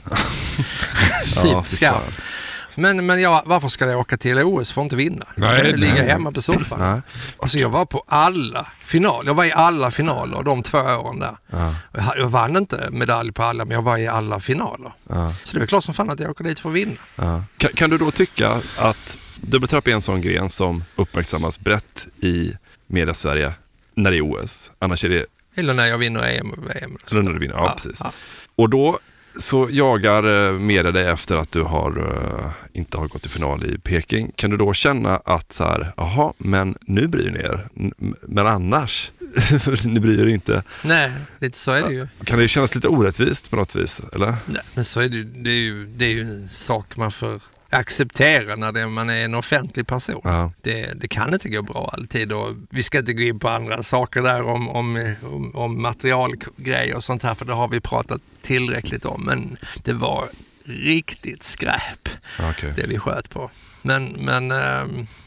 typ ja, skarpt. Men, men ja, varför ska jag åka till O S för att inte vinna? Nej, jag ligga nej. hemma på soffan. Nej. Alltså jag var på alla finaler. Jag var i alla finaler de två åren där. Ja. Jag, jag vann inte medalj på alla, men jag var i alla finaler. Ja. Så det är klart som fan att jag åker dit för att vinna. Ja. Kan, kan du då tycka att dubbeltrapp är en sån gren som uppmärksammas brett i media Sverige när det är O S? Annars är det... Eller när jag vinner E M och V M. Eller när du vinner, ja, ja precis. Ja. Och då så jagar media dig efter att du har uh, inte har gått till final i Peking. Kan du då känna att så här, jaha, men nu bryr ni er. N- men annars, ni bryr er inte. Nej, lite så är det ju. Kan det kännas lite orättvist på något vis, eller? Nej, men så är det ju. Det är ju, det är ju en sak man får acceptera när det, man är en offentlig person. Ja. Det, det kan inte gå bra alltid, och vi ska inte gå in på andra saker där om, om, om, om materialgrejer och sånt här, för det har vi pratat tillräckligt om, men det var riktigt skräp okay. det vi sköt på. Men, men ähm,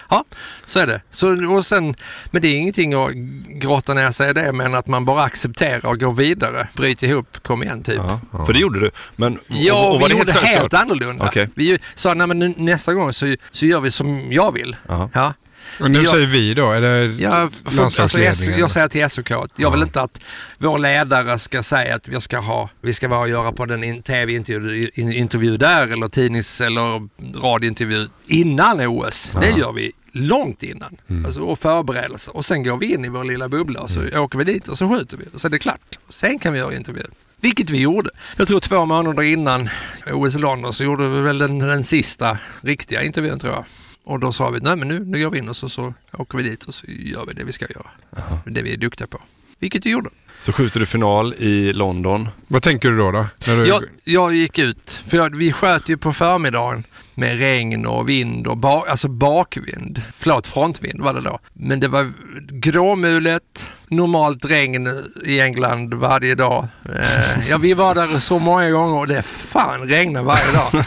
Ja, så är det. Så, och sen, men det är ingenting att grotta ner sig i det, men att man bara accepterar och går vidare. Bryt ihop, kom igen typ. Ja, ja. För det gjorde du. Men, ja, och, och var vi det gjorde helt, helt annorlunda. Okay. Vi sa, nej men nästa gång så, så gör vi som jag vill. Aha. Ja. Och nu jag, säger vi då, är det ja, för, alltså, jag, jag säger till S O K att jag vill ja. inte att vår ledare ska säga att vi ska ha, vi ska vara och göra på den in, tv-intervju in, intervju där eller tidnings- eller radiointervju innan O S. Ja. Det gör vi långt innan. Mm. Alltså, och förberedelser. Och sen går vi in i vår lilla bubbla och så mm. åker vi dit och så skjuter vi. Och så är det klart. Och sen kan vi göra intervju. Vilket vi gjorde. Jag tror två månader innan O S i London så gjorde vi väl den, den sista riktiga intervjun tror jag. Och då sa vi, nej men nu, nu går vi in och så, så åker vi dit och så gör vi det vi ska göra. Aha. Det vi är duktiga på. Vilket vi gjorde. Så skjuter du final i London. Vad tänker du då? då? När du... Jag, jag gick ut, för jag, vi sköt ju på förmiddagen med regn och vind och ba, alltså bakvind. Förlåt, frontvind var det då. Men det var gråmulet, normalt regn i England varje dag. Eh, ja, vi var där så många gånger och det fan regnar varje dag.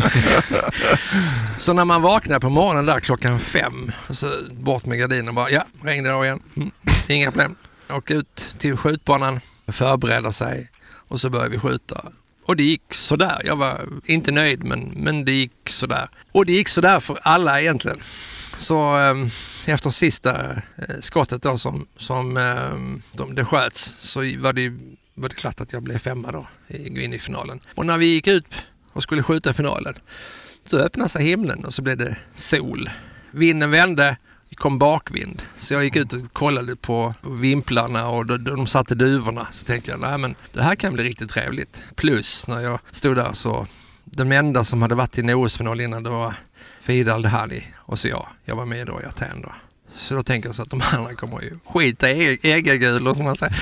Så när man vaknar på morgonen där klockan fem, så bort med gardinen och bara, ja, regn idag igen. Mm, inga problem. Åka ut till skjutbanan, förbereda sig och så började vi skjuta. Och det gick sådär. Jag var inte nöjd men, men det gick sådär. Och det gick sådär för alla egentligen. Så eh, efter sista eh, skottet då som, som eh, de, det sköts så var det, var det klart att jag blev femma då. Gå in i finalen. Och när vi gick ut och skulle skjuta finalen så öppnade sig himlen och så blev det sol. Vinden vände. Kom bakvind. Så jag gick ut och kollade på vimplarna och de, de satte duvorna. Så tänkte jag, nej men det här kan bli riktigt trevligt. Plus när jag stod där så, den enda som hade varit i en O S-final innan det var Fida Aldhani och så jag. Jag var med då i Aten då. Så då tänker jag så att de andra kommer ju skita i ägagulor som man säger.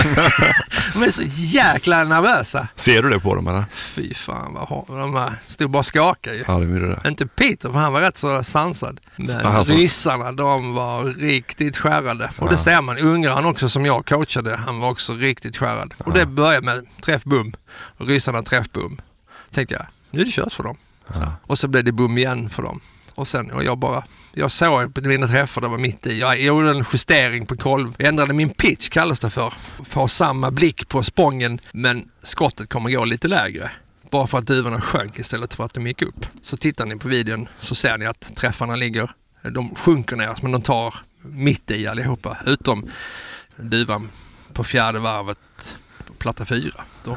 De är så jäkla nervösa. Ser du det på dem eller? Fy fan vad har de här stod bara skakar ju. Ja, det är det. Inte Peter för han var rätt så sansad. Men alltså, ryssarna de var riktigt skärrade. Och det ser man. Ungran också som jag coachade, han var också riktigt skärad. Och det började med träffbum. Och ryssarna träffbum. Tänkte jag, nu är det kört för dem. Ja. Och så blev det bum igen för dem. Och sen, och jag bara, jag såg på mina träffar, det var mitt i. Jag gjorde en justering på kolv. Jag ändrade min pitch, kallas det för. För att ha samma blick på spången, men skottet kommer gå lite lägre. Bara för att duvorna sjönk istället för att de gick upp. Så tittar ni på videon så ser ni att träffarna ligger, de sjunker ner, men de tar mitt i allihopa. Utom duvan på fjärde varvet på platta fyra. Då,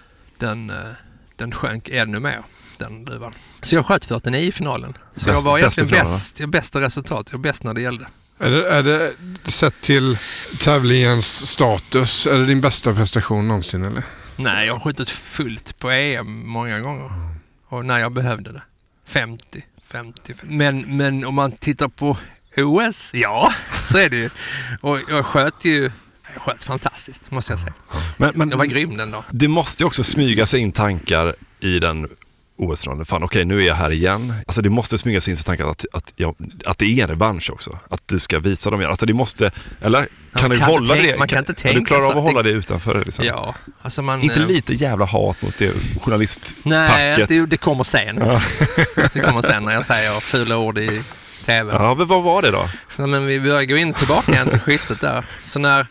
den, den sjönk ännu mer. Den duvan. Så jag sköt fyrtionio i finalen. Så bäst, jag var egentligen bäst, jag bästa resultat. Jag var bäst när det gällde. Är det, är det sett till tävlingens status, är det din bästa prestation någonsin eller? Nej, jag har skjutit fullt på E M många gånger. Och när jag behövde det. femtio, femtio. Men, men om man tittar på O S, ja, så är det ju. Och jag sköt ju Jag sköt fantastiskt, måste jag säga. Men, men, jag var grym den då. Det måste ju också smyga sig in tankar i den O S-ronden. Fan, okej, nu är jag här igen. Alltså det måste smyga sig in tankar att, att, jag, att det är en revansch också. Att du ska visa dem igen. Alltså det måste, eller kan du hålla tänka, det? Man kan inte tänka. Du klarar så av att det, hålla det utanför liksom. Ja, alltså man... Inte lite jävla hat mot det journalistpacket. Nej, det, det kommer sen. Ja. Det kommer sen när jag säger fula ord i tv. Ja, men vad var det då? Ja, men vi börjar gå in tillbaka igen till skyttet där. Så när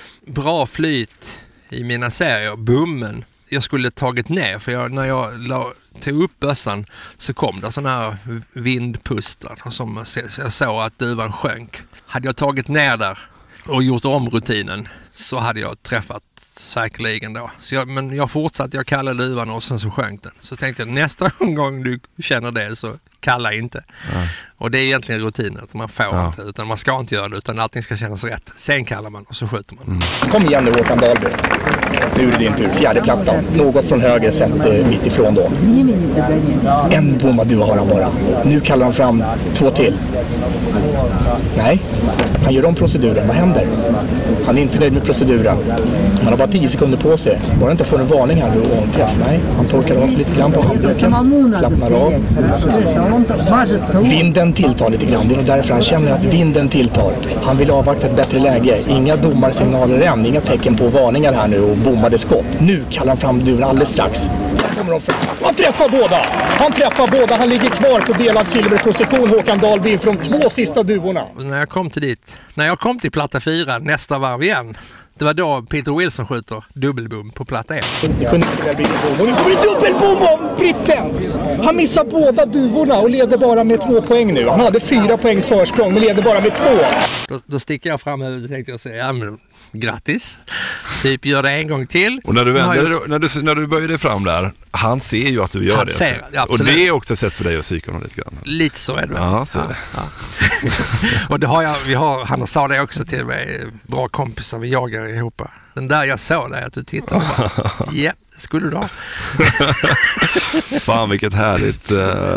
bra flyt i mina serier, bummen, jag skulle tagit ner, för jag, när jag la, tog upp bössan så kom det sådana här vindpustar som jag såg att duvan sjönk. Hade jag tagit ner där och gjort om rutinen så hade jag träffat säkerligen då. Så jag, men jag fortsatte, jag kallade duvan och sen så sjönk den. Så tänkte jag, nästa gång du känner det så kalla inte. Ja. Och det är egentligen rutinen, att man får ja. inte, utan man ska inte göra det, utan allting ska kännas rätt. Sen kallar man och så skjuter man. Mm. Kom igen nu, Håkan Dahlby. Nu är det din tur, fjärde plattan. Något från höger sett eh, mitt ifrån då. En bomma du har han bara. Nu kallar han fram två till. Nej, han gör om proceduren. Vad händer? Han är inte nöjd med proceduren. Han har bara tio sekunder på sig. Bara inte får en varning här och en träff. Nej, han torkar av sig lite grann på handduken. Slappnar av. Vinden tilltar lite grann. Det är därför han känner att vinden tilltar. Han vill avvakta ett bättre läge. Inga domarsignaler än. Inga tecken på varningar här nu och bommade skott. Nu kallar han fram duvan alldeles strax. kommer de fram. Han träffar båda! Han träffar båda. Han ligger kvar på delad silverposition, Håkan Dahlby, från de två sista duvorna. När jag kom till dit, när jag kom till platta fyra nästa varv igen, det var då Peter Wilson skjuter dubbelbom på platta ett. Det kunde inte väl bli en bom. Och nu kommer det dubbelbom av britten! Han missar båda duvorna och leder bara med två poäng nu. Han hade fyra poängs försprång men leder bara med två. Då, då sticker jag fram och tänkte jag säga, ja men grattis. Typ gör det en gång till. Och när du, vänder, gjort... när du, när du böjer dig fram där, han ser ju att du gör han det. Ser, ja, och det är också ett sätt för dig att psyka honom lite grann. Lite så är det. Ja, så ja, är det. Ja. Och det har jag, vi har, han sa det också till mig, bra kompisar, vi jagar ihop. Den där jag såg dig att du tittar och bara, ja, det skulle du ha. Fan vilket härligt. Uh...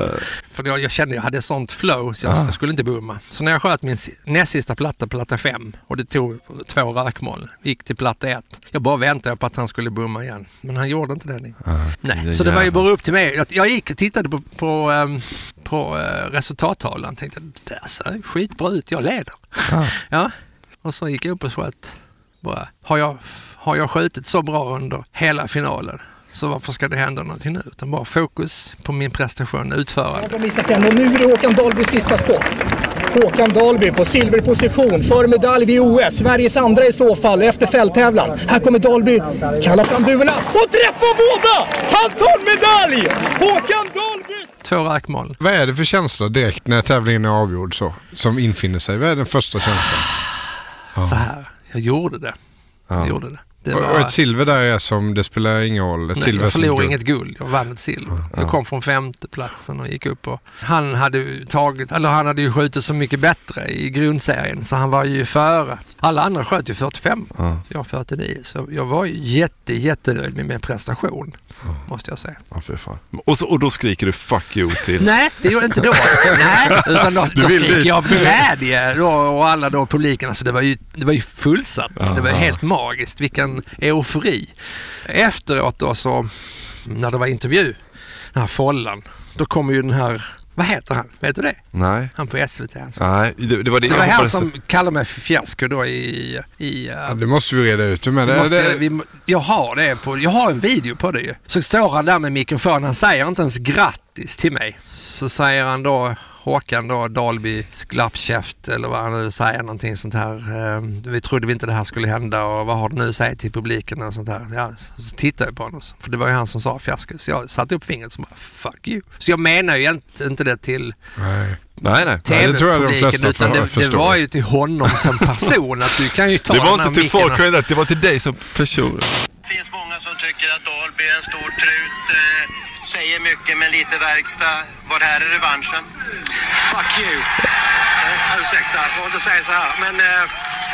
För jag, jag kände jag hade sånt flow så jag, ah. jag skulle inte bomma. Så när jag sköt min näst sista platta, platta fem, och det tog två rökmål, gick till platta ett. Jag bara väntade på att han skulle bomma igen. Men han gjorde inte det. Ah, Nej, det så det var ju bara upp till mig. Jag, jag gick och tittade på, på, um, på uh, resultattavlan och tänkte, det ser skitbra ut, jag leder. Ah. Ja. Och så gick jag upp och sköt. Bara, har jag, har jag skjutit så bra under hela finalen, så varför ska det hända någonting nu? Utan bara fokus på min prestation, utförande. Jag har missat den och nu är det Håkan Dahlbys sista skott. Håkan Dahlby på silverposition för medalj vid O S. Sveriges andra i så fall efter fälttävlan. Här kommer Dahlby, kallar fram duvorna och träffar båda! Han tar medalj! Håkan Dahlby! Två räkmål. Vad är det för känsla direkt när tävlingen är avgjord så, som infinner sig? Vad är den första känslan? Ja. Så här. Jag gjorde det. Jag ja. gjorde det. det var... Och ett silver där är som, det spelar ingen roll. Ett Nej, silver jag förlorade guld. inget guld. Jag vann ett silver. Ja. Jag kom från femte platsen och gick upp. Och han hade ju tagit, eller han hade ju skjutit så mycket bättre i grundserien. Så han var ju före. Alla andra sköt ju fyrtiofem. Ja. Jag fyrtionio. Så jag var ju jätte, jättenöjd med min prestation. Ja. Måste jag säga. Ja, för fan. Och, så, och då skriker du fuck you till... Nej, det gör inte då. Nej, utan då, då skriker jag glädje då, och alla då publiken. Alltså det var ju, det var ju fullsatt. Ja, det var ja. helt magiskt. Vilken eufori. Efteråt då så, när det var intervju, den här Follan, då kommer ju den här, vad heter han? Vet du det? Nej. Han på S V T. Alltså. Nej, det, det var det, det var han så... som kallade mig för fiasko då i... i uh, ja, det måste vi reda ut. Men det, måste, det... Vi, jag har det på, jag har en video på det ju. Så står han där med mikrofonen, han säger inte ens grattis till mig. Så säger han då, Håkan då, Dahlby glappkäft eller vad han nu säger, någonting sånt här. Vi trodde vi inte det här skulle hända och vad har du nu att säga till publiken och sånt här. Ja, så tittade jag på honom, för det var ju han som sa fiasko. Så jag satte upp fingret och bara, fuck you. Så jag menar ju inte, inte det till... Nej. Nej, nej. nej, det tror jag de flesta utan det, det var ju till honom som person att du kan ju ta det var inte till folk, och... det var till dig som person. Det finns många som tycker att Dahlby är en stor trut, eh, säger mycket men lite verkstad. Var här är revanschen? Fuck you. Eh, ursäkta, jag får inte säga så här, men eh,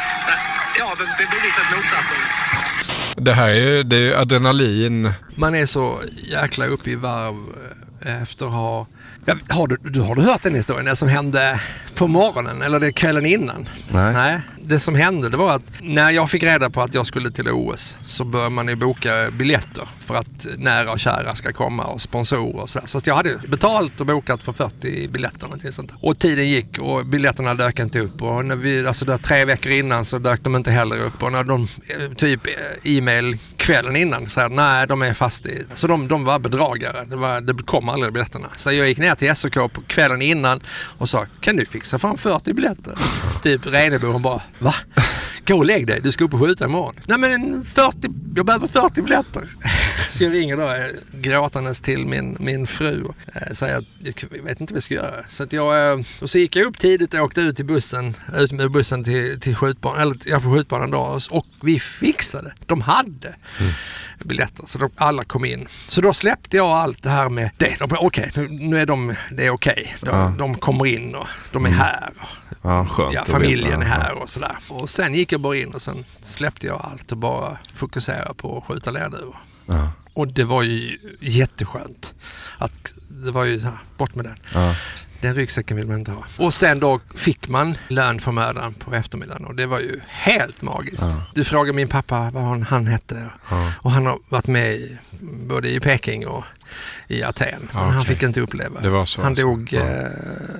ja, bevisat motsatsen. Det här är, det är adrenalin. Man är så jäkla uppe i varv efter att ha... Ja, har, du, du, har du hört den historien, det som hände på morgonen eller det kvällen innan? Nej. Nej. Det som hände, det var att när jag fick reda på att jag skulle till O S så bör man ju boka biljetter för att nära och kära ska komma och sponsorer och så där. Så att jag hade betalt och bokat för fyrtio biljetterna till sånt. Och tiden gick och biljetterna dök inte upp och när vi, alltså där tre veckor innan så dök de inte heller upp och när de typ e-mail kvällen innan så här, nej de är fast i, så de, de var bedragare, det, var, det kom aldrig biljetterna. Så jag gick ner till S O K på kvällen innan och sa, kan du fixa fram fyrtio biljetter? Typ Renebo, hon bara, va? Gå och lägg dig, du ska upp och skjuta imorgon. Nej men fyrtio, jag behöver fyrtio biljetter. Så jag ringer då gråtandes till min, min fru och säger att jag vet inte vad jag ska göra. Så att jag, och så gick jag upp tidigt och åkte ut till bussen, ut med bussen till, till skjutbanan, eller jag på skjutbanan då, och vi fixade. De hade mm. biljetter så de, alla kom in. Så då släppte jag allt det här med det. De, okej, okay, nu, nu är de, det är okej. Okay. De, ja. de kommer in och de är här. Och, ja, skönt ja, familjen är här och sådär. Och sen gick jag bara in och sen släppte jag allt och bara fokuserade på att skjuta lerduvor. Ja. Och det var ju jätteskönt. Att det var ju, bort med den. Ja. Den ryggsäcken vill man inte ha. Och sen då fick man lön för mördaren på eftermiddagen. Och det var ju helt magiskt. Ja. Du frågade min pappa vad han, han hette. Ja. Och han har varit med i, både i Peking och i Aten. Men ja, okay. han fick inte uppleva. Det var så. Han dog... Ja. Eh,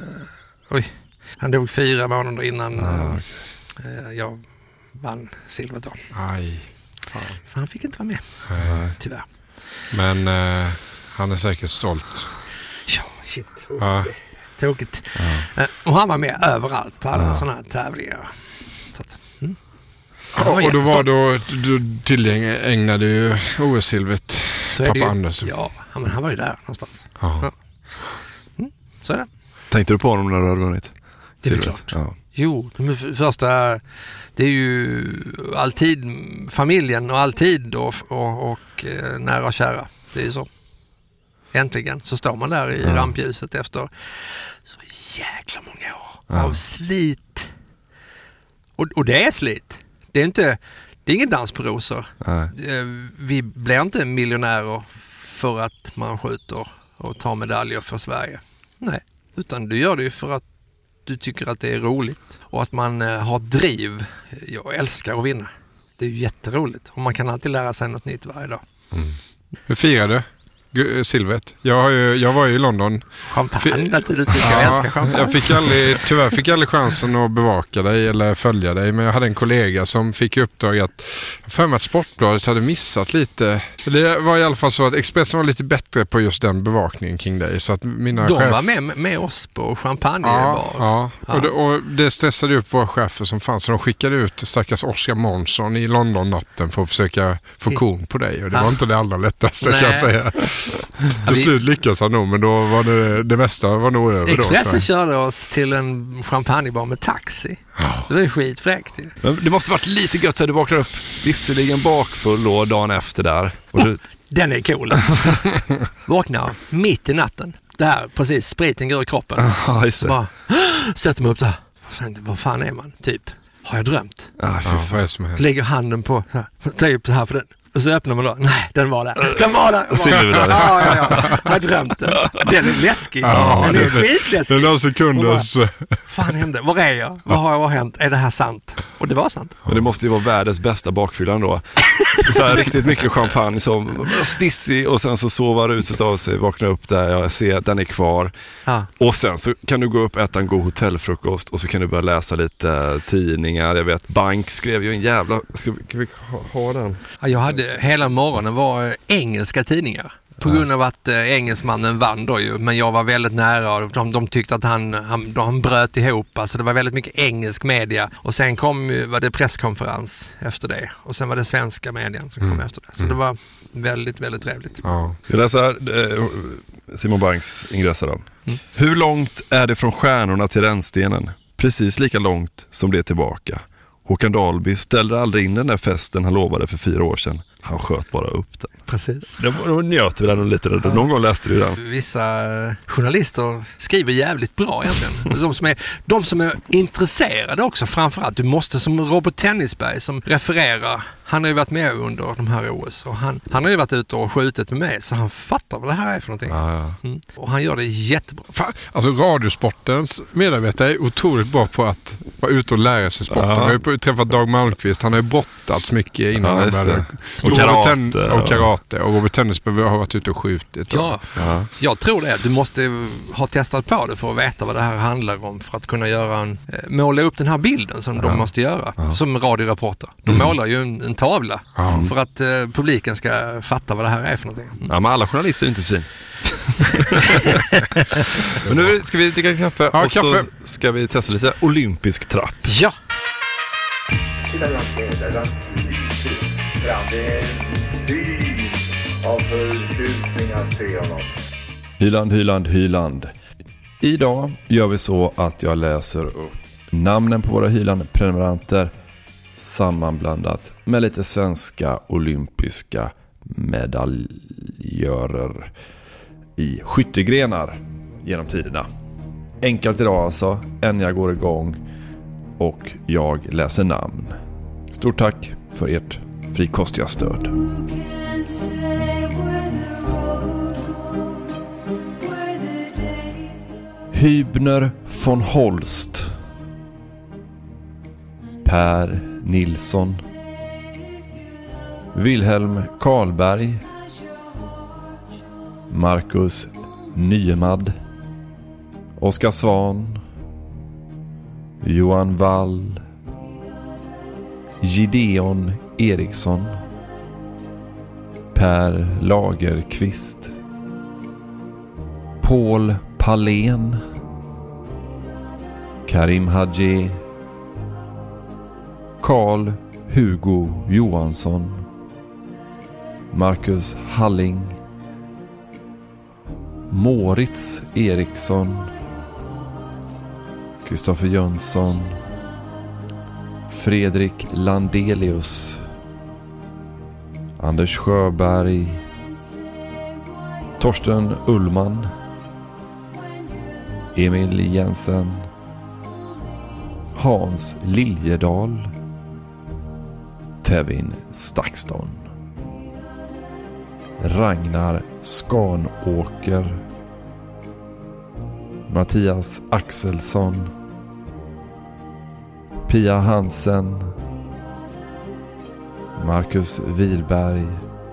oj. Han dog fyra månader innan ja. eh, jag vann silvret då. Aj. Fan. Så han fick inte vara med. Nej. Tyvärr. Men... Eh... Han är säkert stolt. Ja, shit. Ja. Tråkigt. Ja. Och han var med överallt på alla ja. sådana här tävlingar. Så att, mm. Ja, och då var då du tillägnade ju O S-silvet pappa Anders. Ja, men han var ju där någonstans. Ja. Ja. Mm, så är det. Tänkte du på honom när du hade vunnit? Det är klart. Ja. Jo, det första, det är ju alltid familjen och alltid och, och, och nära och kära. Det är ju så. Äntligen så står man där i ja. rampljuset efter så jäkla många år ja. av slit. Och, och det är slit. Det är inte, det är ingen dans på rosor. Nej. Vi blir inte miljonärer för att man skjuter och tar medaljer för Sverige. Nej, utan du gör det ju för att du tycker att det är roligt och att man har driv. Jag älskar att vinna. Det är ju jätteroligt och man kan alltid lära sig något nytt varje dag. Mm. Hur firar du silvret? Jag, har ju, jag var ju i London. Champagne naturligtvis. Ja, jag älskar champagne. Jag fick aldrig, tyvärr fick jag aldrig chansen att bevaka dig eller följa dig, men jag hade en kollega som fick uppdrag att för mig att Sportbladet hade missat lite. Det var i alla fall så att Expressen var lite bättre på just den bevakningen kring dig. Så att mina De chef... var med, med oss på champagne. Ja, ja. ja. Och, det, och det stressade upp våra chefer som fanns. Så de skickade ut stackars Oskar Månsson i London-natten för att försöka få kon på dig. Och det var inte det allra lättaste kan jag säga. Till slut lyckades han nog, men då var det, det mesta var nog över. Expressen då, körde oss till en champagnebar med taxi. Ja. Det var ju skitfräckt. Men det måste varit lite gött så att du vaknar upp visserligen bakfull och dagen efter där. Och du... Den är cool. Vaknar mitt i natten. Där precis, spriten går i kroppen. Ja, just det. Så bara, sätter mig upp där. Vad fan är man? Typ, har jag drömt? Ja, ja, vad är det som är? Lägger handen på, tar upp det här för den. Och så öppnar man då. Nej, den var där. Den var där. Silver där. Ja, ja, ja. Jag har drömt den. Den är läskig. Ja, den är skitläskig. Den är sekunders... Vad fan hände? Var är jag? Vad har jag hänt? Är det här sant? Och det var sant. Men det måste ju vara världens bästa bakfyllan då. Så här riktigt mycket champagne som stissig och sen så sovar ruset av sig, vaknar upp där, jag ser att den är kvar. Ja. Och sen så kan du gå upp, äta en god hotellfrukost och så kan du börja läsa lite tidningar. Jag vet, Bank skrev ju en jävla... Ska vi, kan vi ha, ha den? Ja, jag hade, hela morgonen var engelska tidningar. På grund av att eh, engelsmannen vann då ju, men jag var väldigt nära. De, de tyckte att han, han, han bröt ihop. Alltså det var väldigt mycket engelsk media. Och sen kom ju, var det presskonferens efter det. Och sen var det svenska medien som kom mm. efter det. Så mm. det var väldigt, väldigt trevligt. Ja. Jag läser eh, Simon Banks ingresser då. Mm. Hur långt är det från stjärnorna till rännstenen? Precis lika långt som det är tillbaka. Håkan Dahlby ställde aldrig in den där festen han lovade för fyra år sedan. Han sköt bara upp den. Precis. De, de njöt vi den lite. Ja. Någon gång läste du den. Vissa journalister skriver jävligt bra egentligen. De som är, de som är intresserade också framförallt. Du måste som Robert Tennisberg som refererar. Han har ju varit med under de här O S och han, han har ju varit ute och skjutit med mig så han fattar vad det här är för någonting. Ja, ja. Mm. Och han gör det jättebra. Fan, alltså Radiosportens medarbetare är otroligt bra på att vara ute och lära sig sporten. Ja. Jag har ju träffat Dag Malmqvist. Han har ju brottats mycket innan ja, han började. Och karate. Ten- och karate. Och Robert Tennisberg har varit ute och skjutit. Och... Ja, ja, jag tror det. Du måste ha testat på det för att veta vad det här handlar om. För att kunna göra en, måla upp den här bilden som ja. de måste göra. Ja. Som radioreporter. De mm. målar ju en, en tavla. Ja. För att eh, publiken ska fatta vad det här är för någonting. Mm. Ja, men alla journalister är inte svin. Men nu ska vi dricka kaffe ja, och kaffe. Så ska vi testa lite olympisk trapp. Ja! Hyland, Hyland, Hyland. Idag gör vi så att jag läser upp namnen på våra Hyland-prenumeranter sammanblandat med lite svenska olympiska medaljörer i skyttegrenar genom tiderna. Enkelt idag alltså, än jag går igång och jag läser namn. Stort tack för ert frikostiga stöd. Hübner von Holst, Per Nilsson, Wilhelm Karlberg, Marcus Nyemad, Oskar Svan, Johan Wall, Gideon Eriksson, Per Lagerqvist, Paul Palén, Karim Hadji, Carl Hugo Johansson, Marcus Halling, Moritz Eriksson, Kristoffer Jönsson, Fredrik Landelius, Anders Sjöberg, Torsten Ullman, Emil Jensen, Hans Liljedal, Tevin Stakston, Ragnar Skanåker, Mattias Axelsson, Pia Hansen, Marcus Wilberg,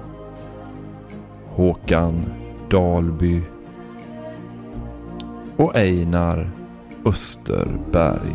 Håkan Dalby och Einar Österberg.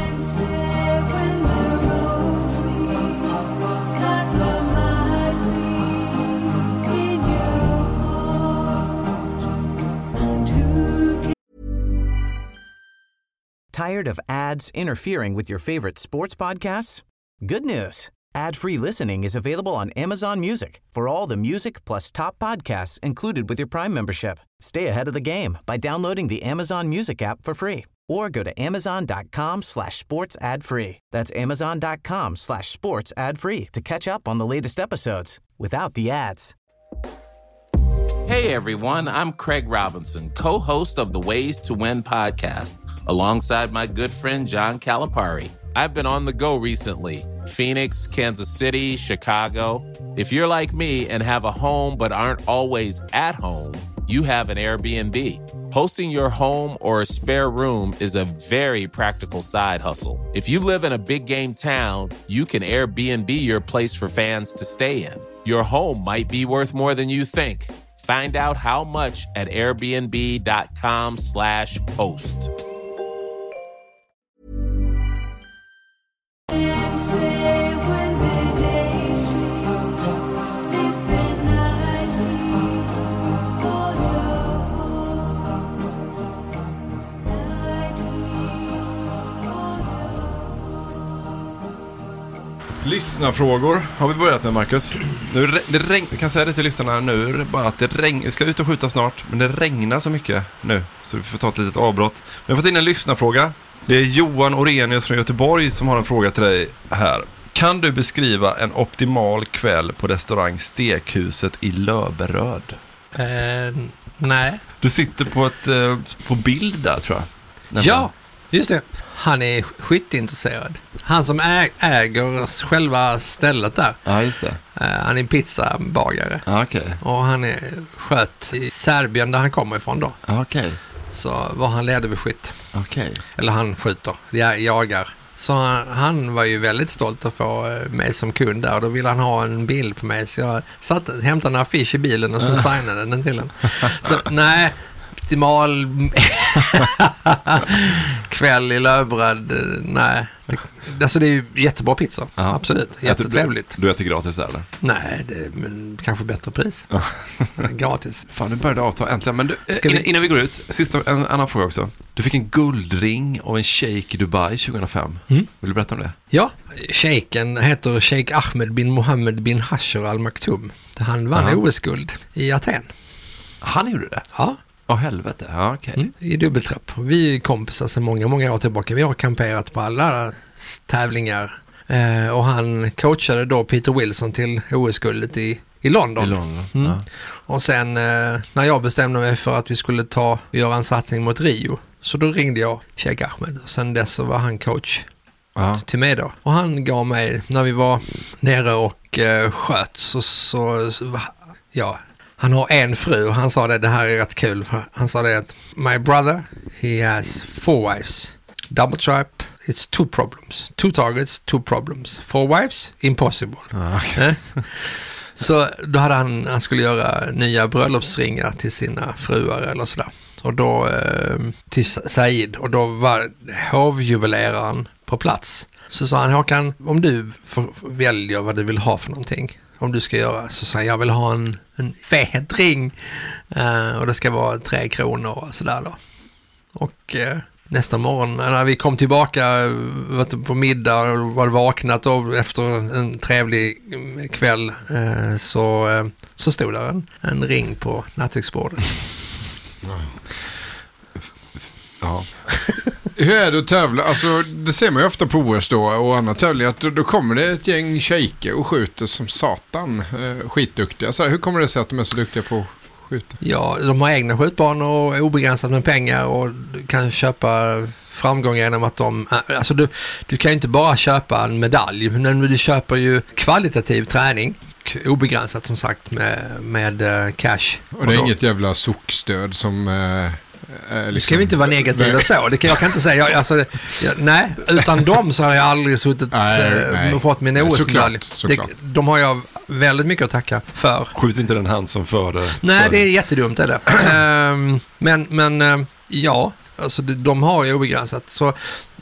Tired of ads interfering with your favorite sports podcasts? Good news. Ad-free listening is available on Amazon Music for all the music plus top podcasts included with your Prime membership. Stay ahead of the game by downloading the Amazon Music app for free or go to amazon.com slash sports ad free. That's amazon.com slash sports ad free to catch up on the latest episodes without the ads. Hey everyone, I'm Craig Robinson, co-host of the Ways to Win podcast, alongside my good friend John Calipari. I've been on the go recently. Phoenix, Kansas City, Chicago. If you're like me and have a home but aren't always at home, you have an Airbnb. Hosting your home or a spare room is a very practical side hustle. If you live in a big game town, you can Airbnb your place for fans to stay in. Your home might be worth more than you think. Find out how much at airbnb.com slash host. Lyssnarfrågor har vi börjat med, Marcus. Nu, det regn, jag kan säga det till lyssnarna nu, bara att det regn, vi ska ut och skjuta snart, men det regnar så mycket nu så vi får ta ett litet avbrott. Vi har fått in en lyssnarfråga. Det är Johan Orenius från Göteborg som har en fråga till dig här. Kan du beskriva en optimal kväll på restaurang Stekhuset i Löberöd? Eh, nej. Du sitter på ett eh, på bild där, tror jag. Nästan. Ja, just det. Han är skitintresserad. Han som äg, äger själva stället där. Ja, just det. Uh, han är en pizzabagare. Ja, okej. Okay. Och han är skött i Serbien där han kommer ifrån då. Ja, okej. Okay. Så var han leder vid skytt. Okej. Okay. Eller han skjuter, jag, jagar. Så han, han var ju väldigt stolt att få mig som kund där. Och då ville han ha en bild på mig. Så jag satt, hämtade en affisch i bilen och sen signade den till den. Så nej... optimal kväll i Löberöd, nej. Det, alltså det är ju jättebra pizza, ja. Absolut. Jättetrevligt. Du, du äter gratis där, eller? Nej, det, men kanske bättre pris. Gratis. Fan, nu började avta äntligen. Men du, innan, vi... innan vi går ut, sista, en annan fråga också. Du fick en guldring och en shejk i Dubai tjugohundrafem. Mm. Vill du berätta om det? Ja, shejken heter Sheikh Ahmed bin Mohammed bin Hasher Al Maktoum. Han vann O S-guld i Aten. Han gjorde det? Ja. Åh, helvete, ja, okej. Okay. Mm, i dubbeltrapp. Vi är kompisar sedan många, många år tillbaka. Vi har kamperat på alla tävlingar. Eh, och han coachade då Peter Wilson till O S-guldet i, i London. I London, mm. ja. Och sen eh, när jag bestämde mig för att vi skulle ta göra en satsning mot Rio, så då ringde jag Sheikh Ahmed. Och sen dess så var han coach ja. till mig då. Och han gav mig, när vi var nere och eh, sköt, så, så, så ja... Han har en fru och han sa det, det här är rätt kul. För han sa det att my brother, he has four wives. Double trap, it's two problems. Two targets, two problems. Four wives, impossible. Ah, okay. eh? Så då hade han, han skulle göra nya bröllopsringar till sina fruar eller sådär. Och då eh, till Said, och då var hovjuveleraren på plats. Så sa han, Håkan, om du får, väljer vad du vill ha för någonting, om du ska göra, så säger jag vill ha en, en fet ring uh, och det ska vara tre kronor och sådär då. Och uh, nästa morgon när vi kom tillbaka var på middag och var vaknat och efter en trevlig kväll uh, så, uh, så stod där en, en ring på nattduksbordet. Ja. Hur är det att tävla? Alltså, det ser man ju ofta på O S då och andra tävlingar att då, då kommer det ett gäng tjejker och skjuter som satan. Eh, skitduktiga. Så här, hur kommer det sig att de är så duktiga på att skjuta? Ja, de har egna skjutbanor och är obegränsat med pengar och du kan köpa framgång genom att de... Alltså du, du kan ju inte bara köpa en medalj, men du köper ju kvalitativ träning. Obegränsat som sagt med, med uh, cash. Och det är och inget jävla sockstöd som... Uh, Liksom, ska vi inte vara negativa så? Det kan, jag kan inte säga. Jag, alltså, jag, nej, utan dem så har jag aldrig suttit nej, nej. och fått min O S-medalj. De har jag väldigt mycket att tacka för. Skjut inte den hand som för det. Nej, för det är jättedumt är det. um, men men uh, ja, alltså de har ju obegränsat. Så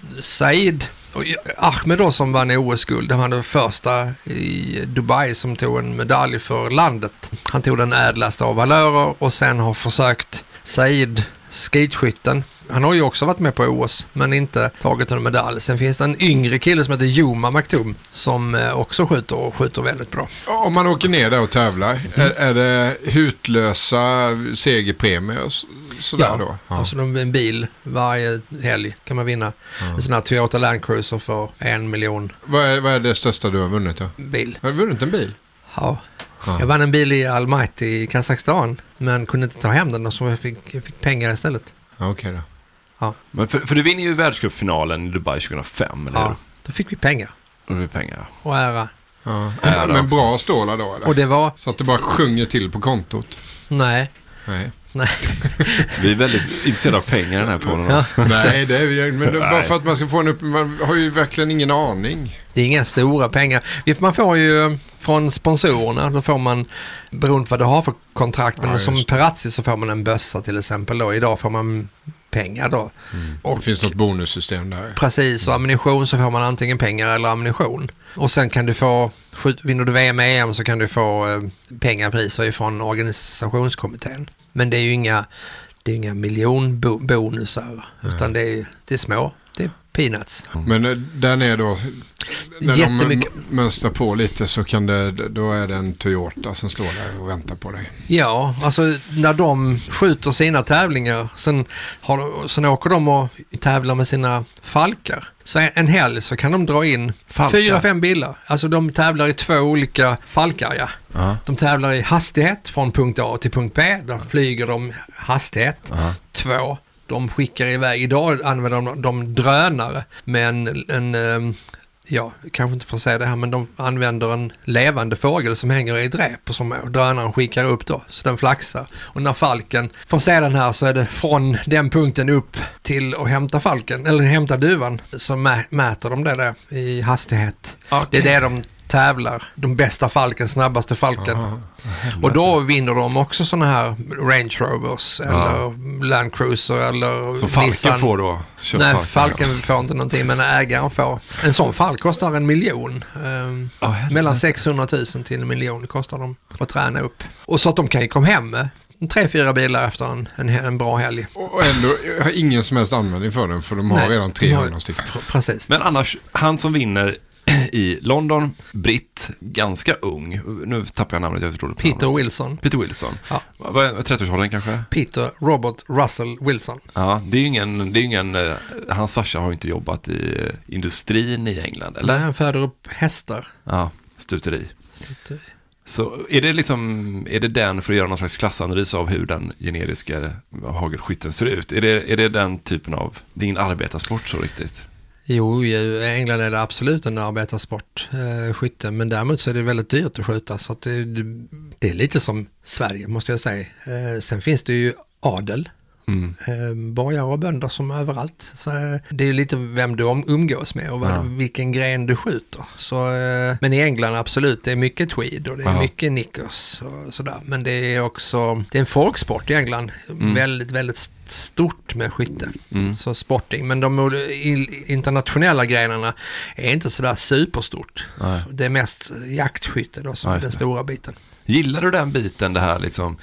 Said och Ahmed då som vann O S-guld, han var den första i Dubai som tog en medalj för landet. Han tog den ädlaste av valörer och sen har försökt Said skateskytten. Han har ju också varit med på O S men inte tagit en medalj. Sen finns det en yngre kille som heter Juma Maktoum som också skjuter och skjuter väldigt bra. Om man åker ner där och tävlar, mm. är, är det hutlösa segerpremier sådär ja, då? Ja, alltså en bil varje helg kan man vinna. Mm. En sån här Toyota Land Cruiser för en miljon. Vad är, vad är det största du har vunnit då? Bil. Har du vunnit en bil? Ja. Ja. Jag vann en bil i Almaty i Kazakstan men kunde inte ta hem den och så jag fick, jag fick pengar istället. Okej okay då. Ja. Men för, för du vinner ju världscupfinalen i Dubai tjugohundrafem, eller ja, hur? Då fick vi pengar. Och det pengar. Och ära. Ja. Ära men också. Bra stålar då, eller? Och det var... Så att det bara sjunger till på kontot? Nej. Nej. Nej. Vi är väldigt intresserade av pengar den här podden. Ja. Nej, det är men bara för att man ska få en upp, man har ju verkligen ingen aning. Det är inga stora pengar. Man får ju från sponsorerna, då får man beroende på vad du har för kontrakt, men ja, som Perazzi så får man en bössa till exempel då. Idag får man pengar då. Mm. Och det finns något bonussystem där. Precis, och ammunition så får man antingen pengar eller ammunition. Och sen kan du få, vinner du V M E M så kan du få eh, pengapriser ifrån organisationskommittén. Men det är ju inga, det är inga miljonbonusar, utan det är, det är små, det är peanuts. Men där nere då, när de mönstrar på lite så kan det, då är det en Toyota som står där och väntar på dig. Ja, alltså när de skjuter sina tävlingar, sen, har, sen åker de och tävlar med sina falkar. Så en helg så kan de dra in falkar. fyra, fem bilar. Alltså de tävlar i två olika falkar, ja. Uh-huh. De tävlar i hastighet från punkt A till punkt B. Där uh-huh. flyger de hastighet. Uh-huh. Två. De skickar iväg, idag använder de, de drönare med en, en ja, kanske inte får säga det här, men de använder en levande fågel som hänger i dräp och som drönaren skickar upp då, så den flaxar. Och när falken får se den här så är det från den punkten upp till att hämta falken, eller hämta duvan, så mä- mäter de det där i hastighet. Okay. Det är det de tävlar, de bästa falken, snabbaste falken. Aha, och då vinner de också såna här Range Rovers eller ja. Land Cruiser eller så falken Nissan. Får då? Nej, falken, falken får inte någonting, men ägaren får. En sån falk kostar en miljon. Um, oh, mellan sexhundratusen till en miljon kostar de att träna upp. Och så att de kan ju komma hem med tre, fyra bilar efter en, en, en bra helg. Och ändå har ingen som helst användning för den, för de har Nej, redan trehundra stycken. Precis. Men annars, han som vinner i London, britt, ganska ung. Nu tappar jag namnet, jag förstår det. Peter namnet. Wilson. Peter Wilson. Ja. Vad är trettioårsåldern kanske? Peter Robert Russell Wilson. Ja, det är ju ingen, det är ingen uh, hans farsa har inte jobbat i uh, industrin i England, eller? Nej, han föder upp hästar. Ja, stuteri. Stuteri. Så är det liksom, är det den för att göra någon slags klassanalys av hur den generiska hagelskytten ser ut? Är det, är det den typen av, det är ingen arbetarsport så riktigt? Jo, i England är det absolut en arbetarsport, eh, skytte, men däremot så är det väldigt dyrt att skjuta, så att det, det är lite som Sverige måste jag säga. Eh, sen finns det ju adel Mm. Eh, borgare och bönder som överallt. Så, eh, det är lite vem du umgås med och vad, ja. vilken gren du skjuter. Så, eh, men i England absolut, det är mycket tweed och det är ja. mycket knickers och sådär. Men det är också, det är en folksport i England. Mm. Väldigt, väldigt stort med skytte. Mm. Så sporting. Men de internationella grenarna är inte sådär superstort. Nej. Det är mest jaktskytte då som ja, är den stora biten. Gillar du den biten, det här liksom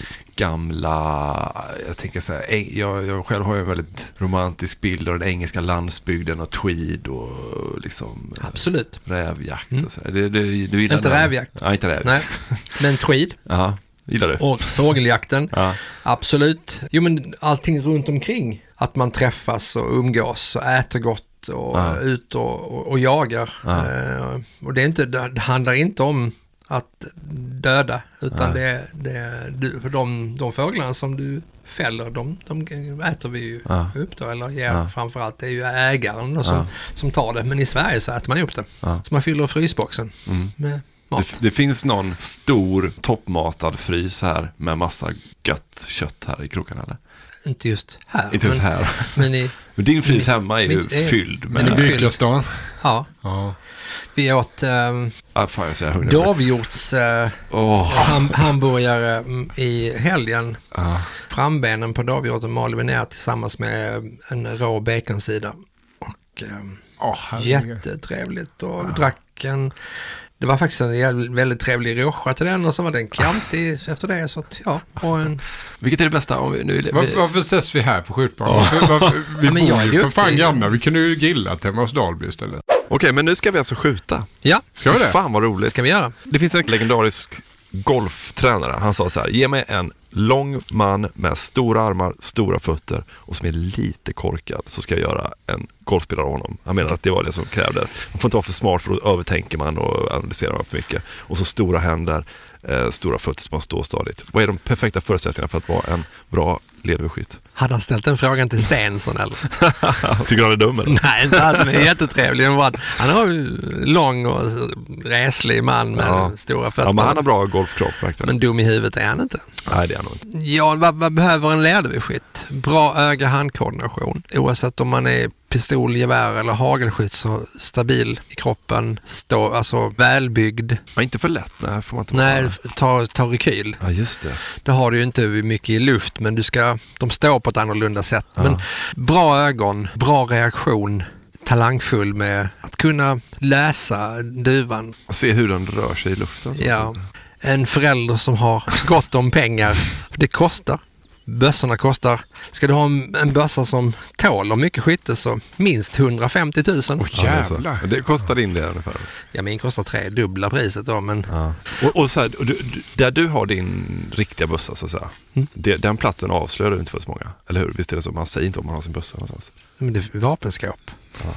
gamla, jag tänker så här, jag, jag själv har ju en väldigt romantisk bild av den engelska landsbygden och tweed och liksom absolut. Rävjakt mm. och så. Det, det, du gillar inte den? rävjakt. Nej, inte rävjakt. Nej, men tweed. Ja, gillar du? Och fågeljakten. Ja. Absolut. Jo, men allting runt omkring. Att man träffas och umgås och äter gott och ja. ut och, och, och jagar. Ja. Eh, och det, är inte, det handlar inte om att döda, utan Nej. det, det du, för de, de fåglarna som du fäller, de, de äter vi ju ja. upp då, eller ger ja. framförallt, det är ju ägaren då som, ja. som tar det, men i Sverige så äter man upp det. Ja. Så man fyller frysboxen mm. med mat. Det, det finns någon stor toppmatad frys här med massa gött kött här i krokarna, eller? Inte just här. Inte just men, här. Men, i, men din frys min, hemma är ju min, fylld med... Men i Bykastan? Ja. ja. Vi åt um, ah, fan, jag säger Dovhjorts uh, oh. ham- hamburgare i helgen. Ah. Frambenen på dovhjorten malde vi ner tillsammans med en rå baconsida. Och um, oh, jättetrevligt. Och ah. drack en... Det var faktiskt en väldigt trevlig rocha till den och så var den klantig efter det. Så att, ja, och en... Vilket är det bästa? Om vi, nu, vi... Var, varför ses vi här på skjutbanan? Varför, varför, vi ja, bor ju för fan gamla. Vi kunde ju gilla hemma hos Dalby istället. Okej, men nu ska vi alltså skjuta. Ja. Ska vi det? Fan vad roligt. Ska vi göra? Det finns en legendarisk golftränare. Han sa så här: ge mig en lång man med stora armar, stora fötter och som är lite korkad, så ska jag göra en golfspelare av honom. Han menar att det var det som krävdes. Man får inte vara för smart, för då övertänker man och analyserar man för mycket. Och så stora händer, eh, stora fötter som man står stadigt. Vad är de perfekta förutsättningarna för att vara en bra ledöverskytt? Hade han ställt den frågan till Stensson eller? Tycker han är dum eller? Nej, inte alls. Han är jättetrevlig. Han har ju lång och reslig man med ja. stora fötter. Ja, men han har bra golfkropp verkligen. Men dum i huvudet är han inte. Nej, det är han inte. Ja, vad, vad behöver en ledöverskytt? Bra öga-handkoordination. Oavsett om man är pistol, gevär eller hagelskytt, så stabil i kroppen, stå, alltså välbyggd. Ja, inte för lätt, nej, får man inte. Nej, ta, ta rekyl. Ja, just det. Det har du ju inte mycket i luft, men du ska, de står på ett annorlunda sätt. Ja. Men bra ögon, bra reaktion, talangfull med att kunna läsa duvan. Se hur den rör sig i luften. Så ja. En förälder som har gott om pengar. Det kostar. Bössorna kostar. Ska du ha en, en bössa som tål och mycket skytte, så minst hundrafemtio tusen. Åh oh, jävlar. Ja, det kostar in det ungefär. Ja, min kostar tre dubbla priset då, men... Ja. Och, och så här, och du, där du har din riktiga bössa så att säga. Mm. Det, den platsen avslöjar du inte för så många. Eller hur? Visst är det så? Man säger inte om man har sin bössa någonstans. Men det är vapenskåp. Ja.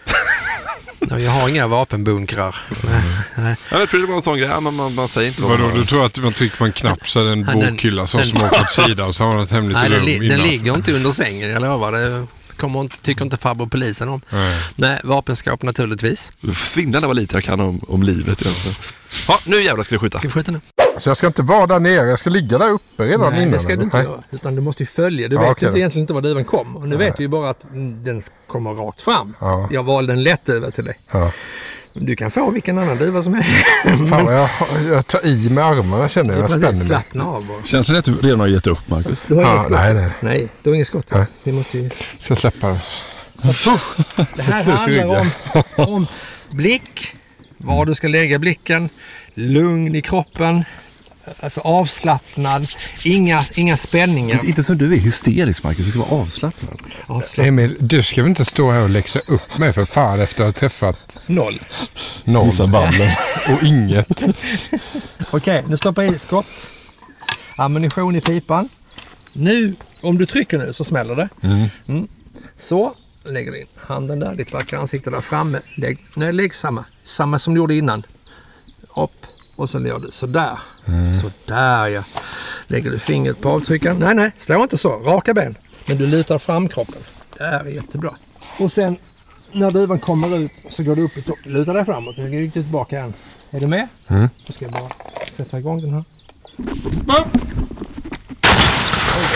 Nej, jag har inga vapenbunkrar. Nej. Ja, jag tror det var en sån grej. Man, man, man säger inte vad Vadå, du tror att man trycker på en knapp så är det en bokhylla så som åker åt sidan och så har man ett hemligt Nej, rum den, innanför. Den ligger inte under sängen, jag lovar. Det kommer inte, tycker inte farbror polisen om. Nej, Nej vapenskap naturligtvis. Svindlande vad lite jag kan om, om livet. Ja, nu jävla ska du skjuta. Ska vi skjuta nu? Så jag ska inte vara där nere, jag ska ligga där uppe redan Nej, innan. Nej, det ska du inte göra. Utan du måste ju följa. Du ja, vet okay. ju inte egentligen inte var duven kom. Och nu Nej. vet du ju bara att den kommer rakt fram. Ja. Jag valde en lätt duva till dig. Ja. Du kan få vilken annan duva som är. Fan, jag, jag tar i med armarna, känner jag. Jag spänner mig. Slappna av bara. Känns det att du redan har gett upp, Marcus? Du har ja, ingen skott. Nej, nej. Nej, du har ingen skott. Alltså. Vi måste ju... Ska släppa. Så, det här handlar om, om blick. Var du ska lägga blicken. Lugn i kroppen. Alltså avslappnad. Inga, inga spänningar. Inte, inte som du är hysterisk, Marcus. Du ska vara avslappnad. avslappnad. Emil, du ska väl inte stå här och läxa upp mig för fan efter att ha träffat... Noll. Noll. Och inget. Okej, okay, nu stoppar jag i skott. Ammunition i pipan. Nu, om du trycker nu så smäller det. Mm. Mm. Så, lägger du in handen där. Ditt vackra ansikte där framme. Lägg, nej, lägg samma. Samma som du gjorde innan. Upp. Och sen gör du sådär. Mm. Sådär, ja. Lägger du fingret på avtryckaren. Nej, nej. Stå inte så. Raka ben. Men du lutar fram kroppen. Det här är jättebra. Och sen när duvan kommer ut så går du upp och lutar dig framåt. Nu går du tillbaka igen. Är du med? Mm. Då ska jag bara sätta igång den här.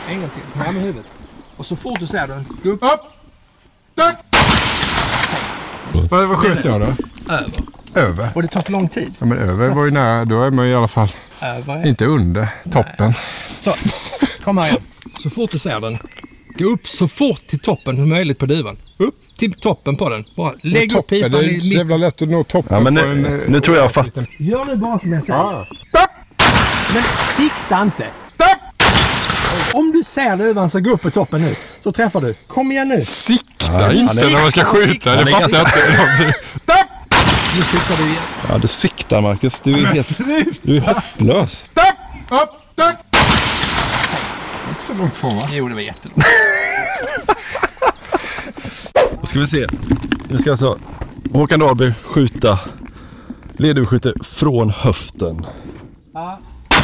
En gång till. Fram med huvudet. Och så fort du ser den, gå upp. Upp! Där! Vad, vad sköt jag då? Över. Över? Och det tar för lång tid. Ja, men över så. Var ju nära. Då är man i alla fall över. Inte under toppen. Nej. Så, kom här igen. Så fort du ser den, gå upp så fort till toppen som möjligt på duvan. Upp till toppen på den. Bara lägg upp pipan det är i mitt. så jävla lätt att nå toppen. Ja, men nu, på en, nu tror jag fattar. Gör nu bara som jag säger. Ja. Men sikta inte. Om du ser duvan så gå upp på toppen nu. Så träffar du. Kom igen nu. Sikta ja, inte när man ska skjuta. Det fattar jag inte. Nu siktar du igen. Ja, du siktar, Marcus. Du är helt... Du är hopplös. Upp, där. Inte så långt från, va? Jo, det var jättelångt. Då ska vi se. Nu ska alltså Håkan Dahlby skjuta. Leder skjuter från höften. Ja.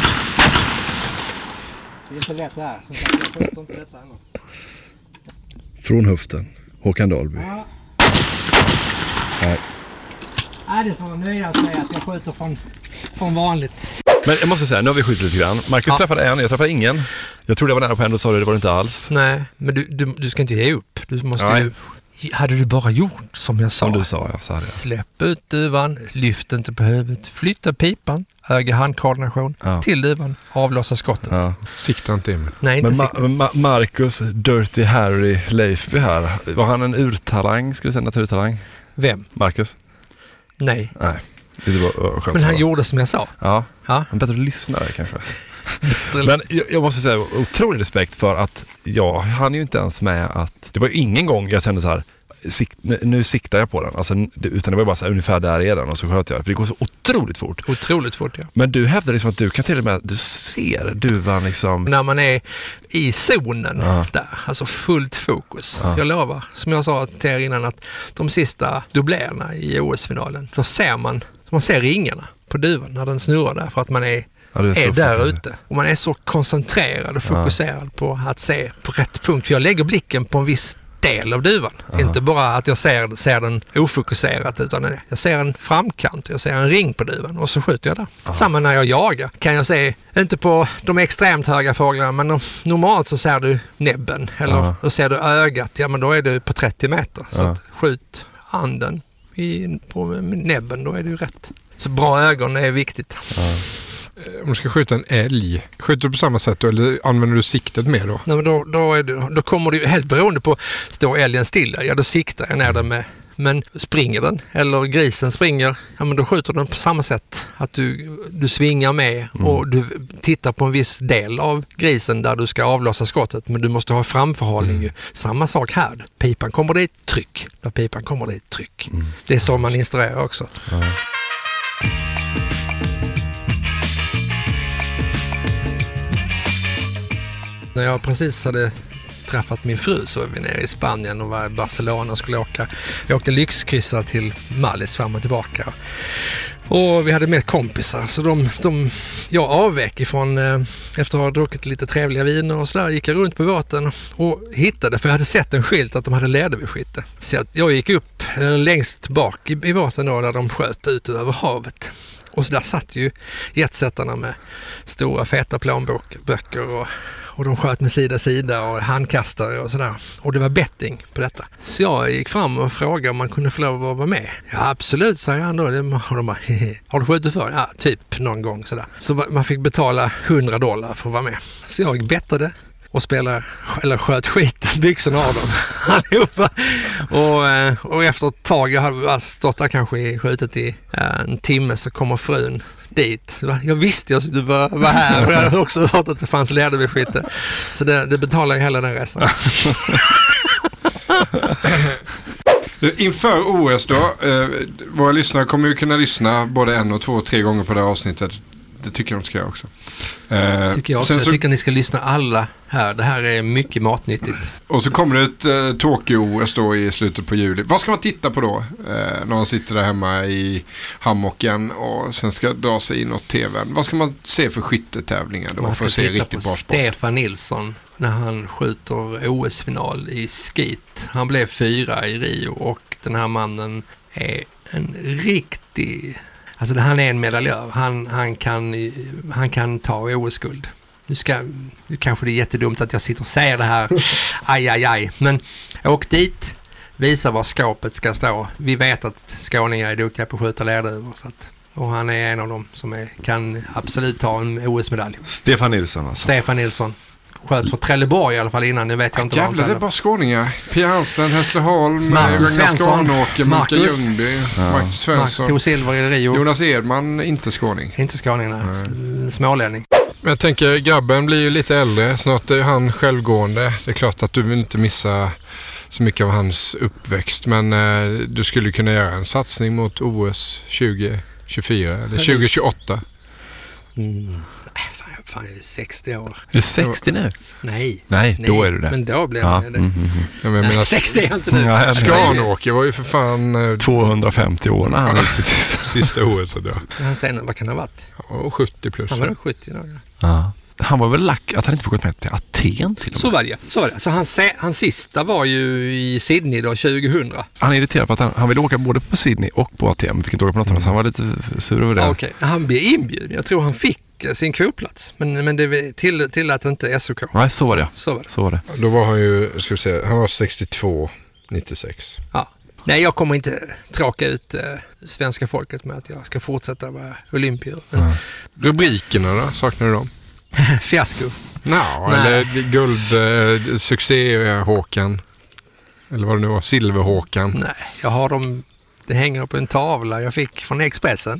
Det är så lätt det här. Som sagt, jag skjuter inte detta annars. Från höften. Håkan Dahlby. Ja. Nej. Nej, det får man nöja sig att jag skjuter från, från vanligt. Men jag måste säga, nu har vi skjutit lite grann. Marcus ja. träffade en, jag träffade ingen. Jag trodde jag var nära på en, och sa du, det var det inte alls. Nej, men du, du, du ska inte ge upp. Du måste Nej. ju... Hade du bara gjort som jag sa. Som du sa, ja, så hade jag. Släpp ut duvan, lyft inte på huvudet, flytta pipan, öga handkoordination ja. till duvan, avlossa skottet. Ja. Sikta inte in. Nej, inte men sikta. Ma- Ma- Marcus Dirty Harry Leifby här, var han en urtalang, skulle du säga, naturtalang? Vem? Marcus? Nej. Nej. Det var, var skönt. Men han gjorde som jag sa. Ja, ja. en bättre lyssnare kanske. Men jag, jag måste säga otrolig respekt för att jag hann ju inte ens med att, det var ju ingen gång jag kände så här, sikt, nu siktar jag på den, alltså, utan det var bara så här, ungefär där är den, och så sköt jag, för det går så otroligt fort. Otroligt fort, ja. Men du hävdar liksom att du kan till och med, du ser duvan liksom. När man är i zonen ja. där, alltså fullt fokus. Ja. Jag lovar, som jag sa till er innan, att de sista dubblerna i O S-finalen, då ser man, man ser ringarna på duvan när den snurrar där, för att man är Ja, är, är där ute. Och man är så koncentrerad och fokuserad ja. på att se på rätt punkt. För jag lägger blicken på en viss del av duvan. Ja. Inte bara att jag ser, ser den ofokuserat, utan jag ser en framkant, jag ser en ring på duvan och så skjuter jag där. Ja. Samma när jag jagar kan jag se, inte på de extremt höga fåglarna, men normalt så ser du näbben eller ja. då ser du ögat, ja men då är du på trettio meter. Så ja. att skjut anden i, på näbben, då är det ju rätt. Så bra ögon är viktigt. Ja. Om du ska skjuta en älg, skjuter du på samma sätt då, eller använder du siktet mer då? Nej, men då, då, är det, då kommer det ju helt beroende på, står älgen stilla, ja då siktar jag ner den med, men springer den eller grisen springer, ja men då skjuter den på samma sätt, att du, du svingar med mm. och du tittar på en viss del av grisen där du ska avlossa skottet, men du måste ha framförhållning. Mm. Samma sak här, pipan kommer dit, tryck, när pipan kommer dit, tryck. Mm. Det är så man instruerar också. Ja. När jag precis hade träffat min fru så var vi nere i Spanien och var i Barcelona och skulle åka. Jag åkte lyxkryssare till Mallis fram och tillbaka. Och vi hade med kompisar, så de, de, jag avvek ifrån, eh, efter att ha druckit lite trevliga viner och sådär, gick jag runt på båten och hittade, för jag hade sett en skylt att de hade läderbeskytte. Så jag gick upp eh, längst bak i, i båten då, där de sköt ut över havet. Och så där satt ju jetsättarna med stora feta plånböcker och, och de sköt med sida sida och handkastare och sådär. Och det var betting på detta. Så jag gick fram och frågade om man kunde få lov att vara med. Ja, absolut, säger han då. Och de bara, har du skjutit för? Ja, typ någon gång sådär. Så man fick betala hundra dollar för att vara med. Så jag bettade och spelade, eller sköt skiten, byxorna av dem allihopa. Och, och efter ett tag, jag hade stått där kanske i skjutet i en timme, så kommer frun dit. Jag visste ju att du var, var här, och jag hade också hört att det fanns läderbeskytte. Så det, det betalade hela den resan. Inför O S då, eh, våra lyssnare kommer ju kunna lyssna både en och två och tre gånger på det här avsnittet. Det tycker jag de ska göra också. Eh, tycker jag också. Jag så, tycker ni ska lyssna alla här. Det här är mycket matnyttigt. Och så kommer det ett eh, Tokyo-O S då i slutet på juli. Vad ska man titta på då? Eh, när man sitter där hemma i hammocken och sen ska dra sig in åt tvn. Vad ska man se för skyttetävlingar då? Man ska för att se titta riktigt på bra sport? Stefan Nilsson när han skjuter O S-final i skit. Han blev fyra i Rio och den här mannen är en riktig... Alltså han är en medaljör. Han, han, kan, han kan ta O S-guld. nu ska, nu kanske det är jättedumt att jag sitter och säger det här, aj, aj, aj. Men åk dit, visa var skåpet ska stå. Vi vet att skåningar är duktiga på att skjuta lerduvor, så att, och han är en av dem som är, kan absolut ta en O S-medalj. Stefan Nilsson alltså. Stefan Nilsson. Sköt för Trelleborg i alla fall innan, nu vet jag inte. Jävlar, det är bara skåningar. Pia Hansen, Hässleholm, Marcus Svensson, Mika Marcus Ljungby, ja. Marcus Svensson. Mark tog silver i Rio. Jonas Edman, inte skåning. Inte skåning, nej. nej. Smålänning. Men jag tänker, grabben blir ju lite äldre. Snart är han självgående. Det är klart att du vill inte missa så mycket av hans uppväxt. Men eh, du skulle kunna göra en satsning mot O S tjugo tjugofyra eller tjugo tjugoåtta. Mm. Fan, jag är sextio år. Är du sextio nu? Nej. Nej, då är du det. Men då blev ja. jag det. Mm, mm, mm. Ja, men nej, sextio är inte nu. Ja, Skanåker var ju för fan... tvåhundrafemtio år när han ja. gick sista. Sista året så då. Han sen, vad kan det ha varit? Ja, sjuttio plus. Han var sjuttio dagar. Ja. Han var väl lack att han inte fick gå med till Aten till. Så var det, så var det. Så hans, hans sista var ju i Sydney då, tjugohundra. Han är irriterad på att han, han ville åka både på Sydney och på Aten. Vi fick inte åka på något, mm. så han var lite sur över det. Ah, okay. Han blev inbjuden. Jag tror han fick sin kvotplats. Men, men det till, till att inte S O K. Nej, så var det. Så var det. Så var det. Då var han ju, ska vi säga, han var sextiotvå nittiosex. Ja. Nej, jag kommer inte tråka ut eh, svenska folket med att jag ska fortsätta vara olympier. Men... Mm. Rubrikerna då? Saknar du dem? Fiasko. No, eller guld, eh, succé Håkan. Eller vad det nu var, silverhåkan. Nej, jag har dem, det hänger på en tavla jag fick från Expressen.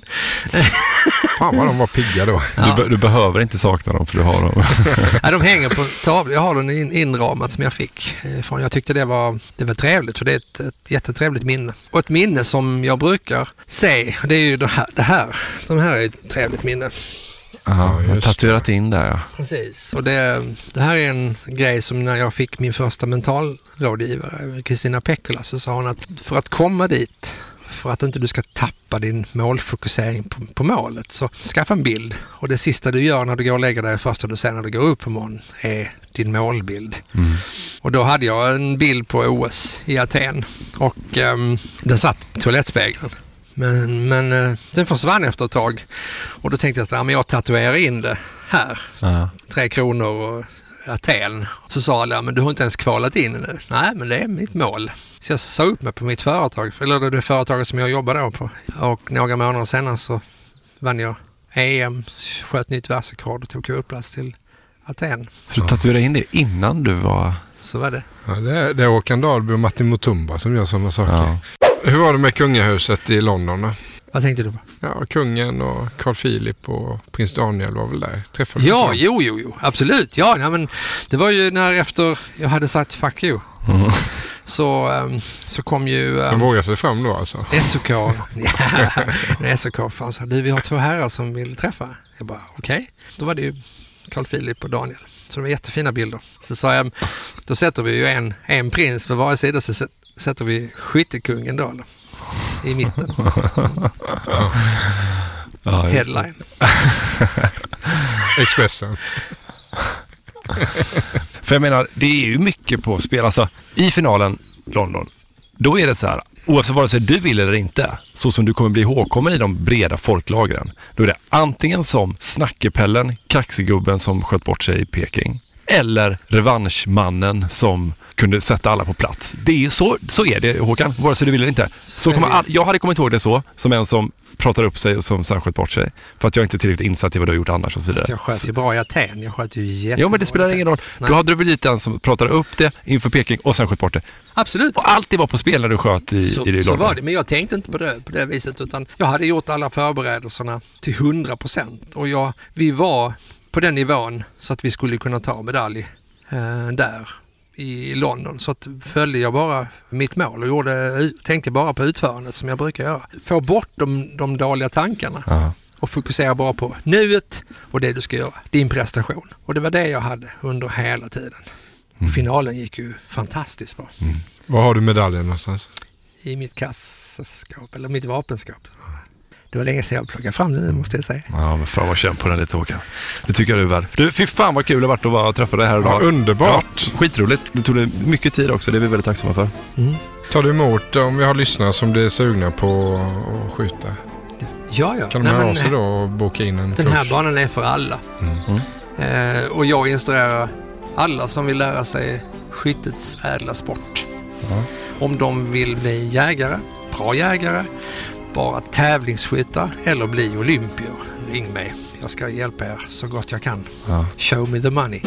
Fan vad de var pigga då. Ja. Du, be, du behöver inte sakna dem för du har dem. Nej, de hänger på en tavla. Jag har den in, inramat som jag fick. Från. Jag tyckte det var, det var trevligt, för det är ett, ett jättetrevligt minne. Och ett minne som jag brukar se, det är ju det här. Det här. De här är ett trevligt minne. Ja, jag har tatuerat in där, ja. Precis. Och det, det här är en grej som när jag fick min första mentalrådgivare, Kristina Pekkola, så sa hon att för att komma dit, för att inte du ska tappa din målfokusering på, på målet, så skaffa en bild. Och det sista du gör när du går och lägger dig, det första du ser när du går upp på morgonen, är din målbild. Mm. Och då hade jag en bild på O S i Aten och um, den satt på toalettspegeln. Men, men uh, den försvann efter ett tag. Och då tänkte jag att ja, men jag tatuerar in det här. Uh-huh. Tre kronor och Aten. Så sa alla, men du har inte ens kvalat in det. Nej, men det är mitt mål. Så jag sa upp mig på mitt företag, eller det företaget som jag jobbade då på. Och några månader senare så vann jag E M, sköt nytt världsrekord och tog upp plats till Aten. Så du tatuerade in det innan du var... Så var det. Ja, det, är, det är Håkan Dahlby och Martin Mutumba som gör sådana saker. Ja. Hur var det med kungahuset i London då? Vad tänkte du på? Ja, kungen och Carl Philip och prins Daniel var väl där. Träffade ja, jo, jo, jo. Absolut. Ja, nej, men det var ju när efter jag hade sagt fuck you. Mm. Så, um, så kom ju... Um, De vågade sig fram då alltså? S O K. Ja, S O K fanns. Du, vi har två herrar som vill träffa. Jag bara, okej. Okay. Då var det ju Carl Philip och Daniel. Så det var jättefina bilder. Så sa jag, då sätter vi ju en, en prins på varje sida, så sätter vi skyttekungen då i mitten. Ja, headline. Expressen. För jag menar, det är ju mycket på spel. Alltså, i finalen London, då är det så här, oavsett vare sig du vill eller inte, så som du kommer bli ihågkommen i de breda folklagren, då är det antingen som snackepellen, kaxigubben som sköt bort sig i Peking, eller revanschmannen som kunde sätta alla på plats. Det är ju så, så är det, Håkan, vare sig du vill eller inte. Så kommer all, jag hade kommit ihåg det så, som en som pratar upp sig och som sen sköt bort sig. För att jag inte är tillräckligt insatt i vad du har gjort annars och så vidare. Jag sköt ju bra i Aten, jag sköt ju jättebra. Ja, men det spelar ingen roll. Nej. Då hade du väl lite en som pratade upp det inför Peking och sen sköt bort det. Absolut. Och allt det var på spel när du sköt i, så, i det. Så var det, men jag tänkte inte på det, på det viset, utan jag hade gjort alla förberedelserna till hundra procent. Och jag, vi var på den nivån så att vi skulle kunna ta medalj eh, där i London, så att följde jag bara mitt mål och gjorde, tänkte bara på utförandet som jag brukar göra. Få bort de, de dåliga tankarna. Uh-huh. Och fokusera bara på nuet och det du ska göra, din prestation. Och det var det jag hade under hela tiden. Mm. Finalen gick ju fantastiskt bra. Mm. Var har du medaljen någonstans? I mitt kassaskåp, eller mitt vapenskåp. Det var länge sedan jag plockade fram det nu, måste jag säga. Ja, men fan vad känn på den lite, Håkan. Det tycker jag du är värd. Du, fy fan vad kul det har varit att vara och träffa dig här idag. Ja, underbart. Ja, skitroligt. Det tog det mycket tid också, det är vi väldigt tacksamma för. Mm. Tar du emot om vi har lyssnare som blir sugna på att skjuta? Ja, ja. Kan de höra av sig då och boka in en Den kurs? här banan är för alla. Mm. Mm. Eh, och jag instruerar alla som vill lära sig skyttets ädla sport. Ja. Om de vill bli jägare, bra jägare, bara tävlingsskyttar eller bli olympier, ring mig. Jag ska hjälpa er så gott jag kan. Ja. Show me the money.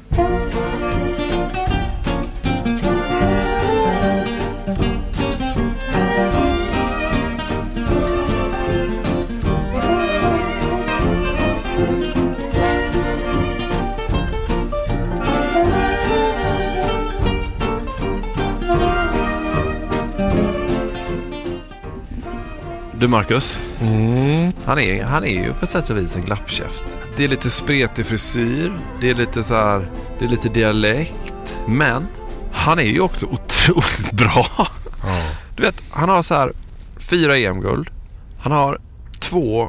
Du Marcus, mm. han, är, han är ju på sätt och vis en glappkäft. Det är lite spretig frisyr, det är lite så här, det är lite dialekt, men han är ju också otroligt bra. Oh. Du vet, han har så här fyra E M-guld, han har två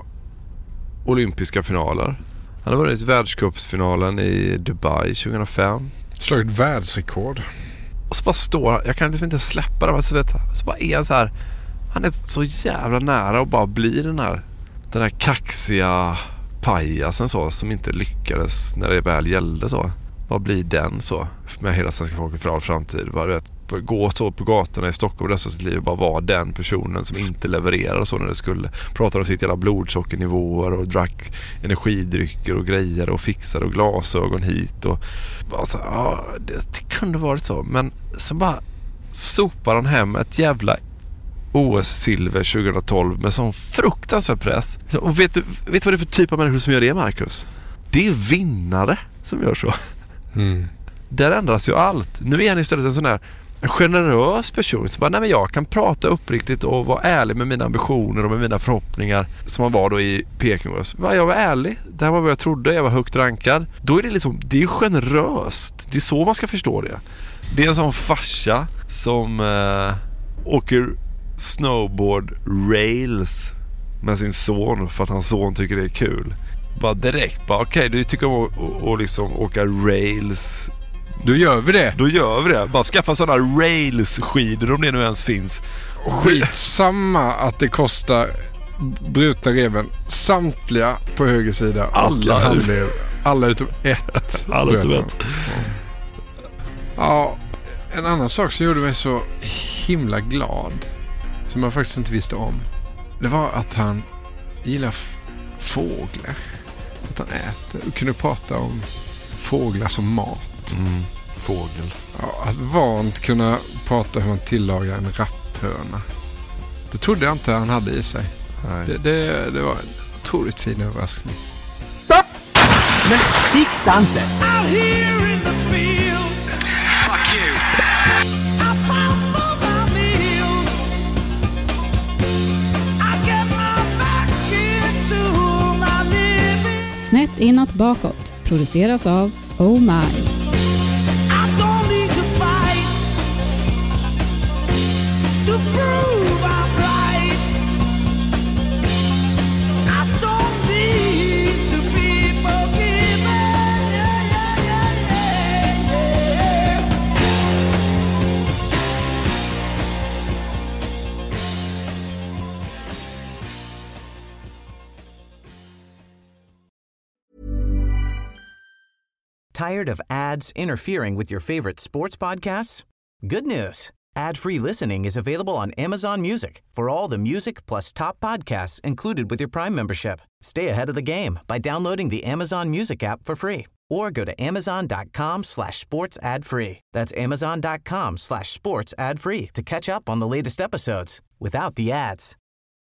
olympiska finaler. Han har vunnit världscupsfinalen i Dubai tjugohundrafem. Slagit världsrekord. Och så bara står, jag kan liksom inte släppa det, så, vet, så bara är han så här. Han är så jävla nära att bara bli den här, den här kaxiga pajasen så, som inte lyckades när det väl gällde så. Vad blir den så med hela svenska folket för all framtid? Bara, vet, gå så på gatorna i Stockholm resten av sitt liv och bara vara den personen som inte levererar och så när det skulle. Prata om sitt jävla blodsockernivåer och drack energidrycker och grejer och fixade och glasögon hit och bara så, ja, det, det kunde varit så. Men så bara sopar han hem ett jävla O S-silver tjugohundratolv med sån fruktansvärd press. Och vet du, vet du vad det är för typ av människor som gör det, Marcus? Det är vinnare som gör så. Mm. Där ändras ju allt. Nu är han istället en sån där en generös person som bara, nej men jag kan prata uppriktigt och vara ärlig med mina ambitioner och med mina förhoppningar som han var då i Peking. Jag var ärlig, det här var vad jag trodde, jag var högt rankad. Då är det liksom, det är generöst. Det är så man ska förstå det. Det är en sån farsa som äh, åker snowboard rails med sin son för att hans son tycker det är kul. Bara direkt, bara okej, okay, du tycker om att och, och liksom åka rails. Då gör vi det. Då gör vi det. Bara skaffa sådana rails-skidor om det nu ens finns. Skitsamma att det kostar brutna reven. Samtliga på höger sida. Alla handlev. Alla utom ett. Alla utom ett. Ja, en annan sak som gjorde mig så himla glad, som jag faktiskt inte visste om, det var att han gillar f- fåglar. Att han äter och kunde prata om fåglar som mat. Mm, fågel. Ja, att vant kunna prata hur man tillagar en rapphörna. Det trodde jag inte han hade i sig. Det, det, det var en otroligt fin överraskning. Men sikta inte! Fuck you! Snett inåt bakåt produceras av Oh My. Tired of ads interfering with your favorite sports podcasts? Good news. Ad-free listening is available on Amazon Music for all the music plus top podcasts included with your Prime membership. Stay ahead of the game by downloading the Amazon Music app for free or go to amazon.com slash sports ad free. That's amazon.com slash sports ad free to catch up on the latest episodes without the ads.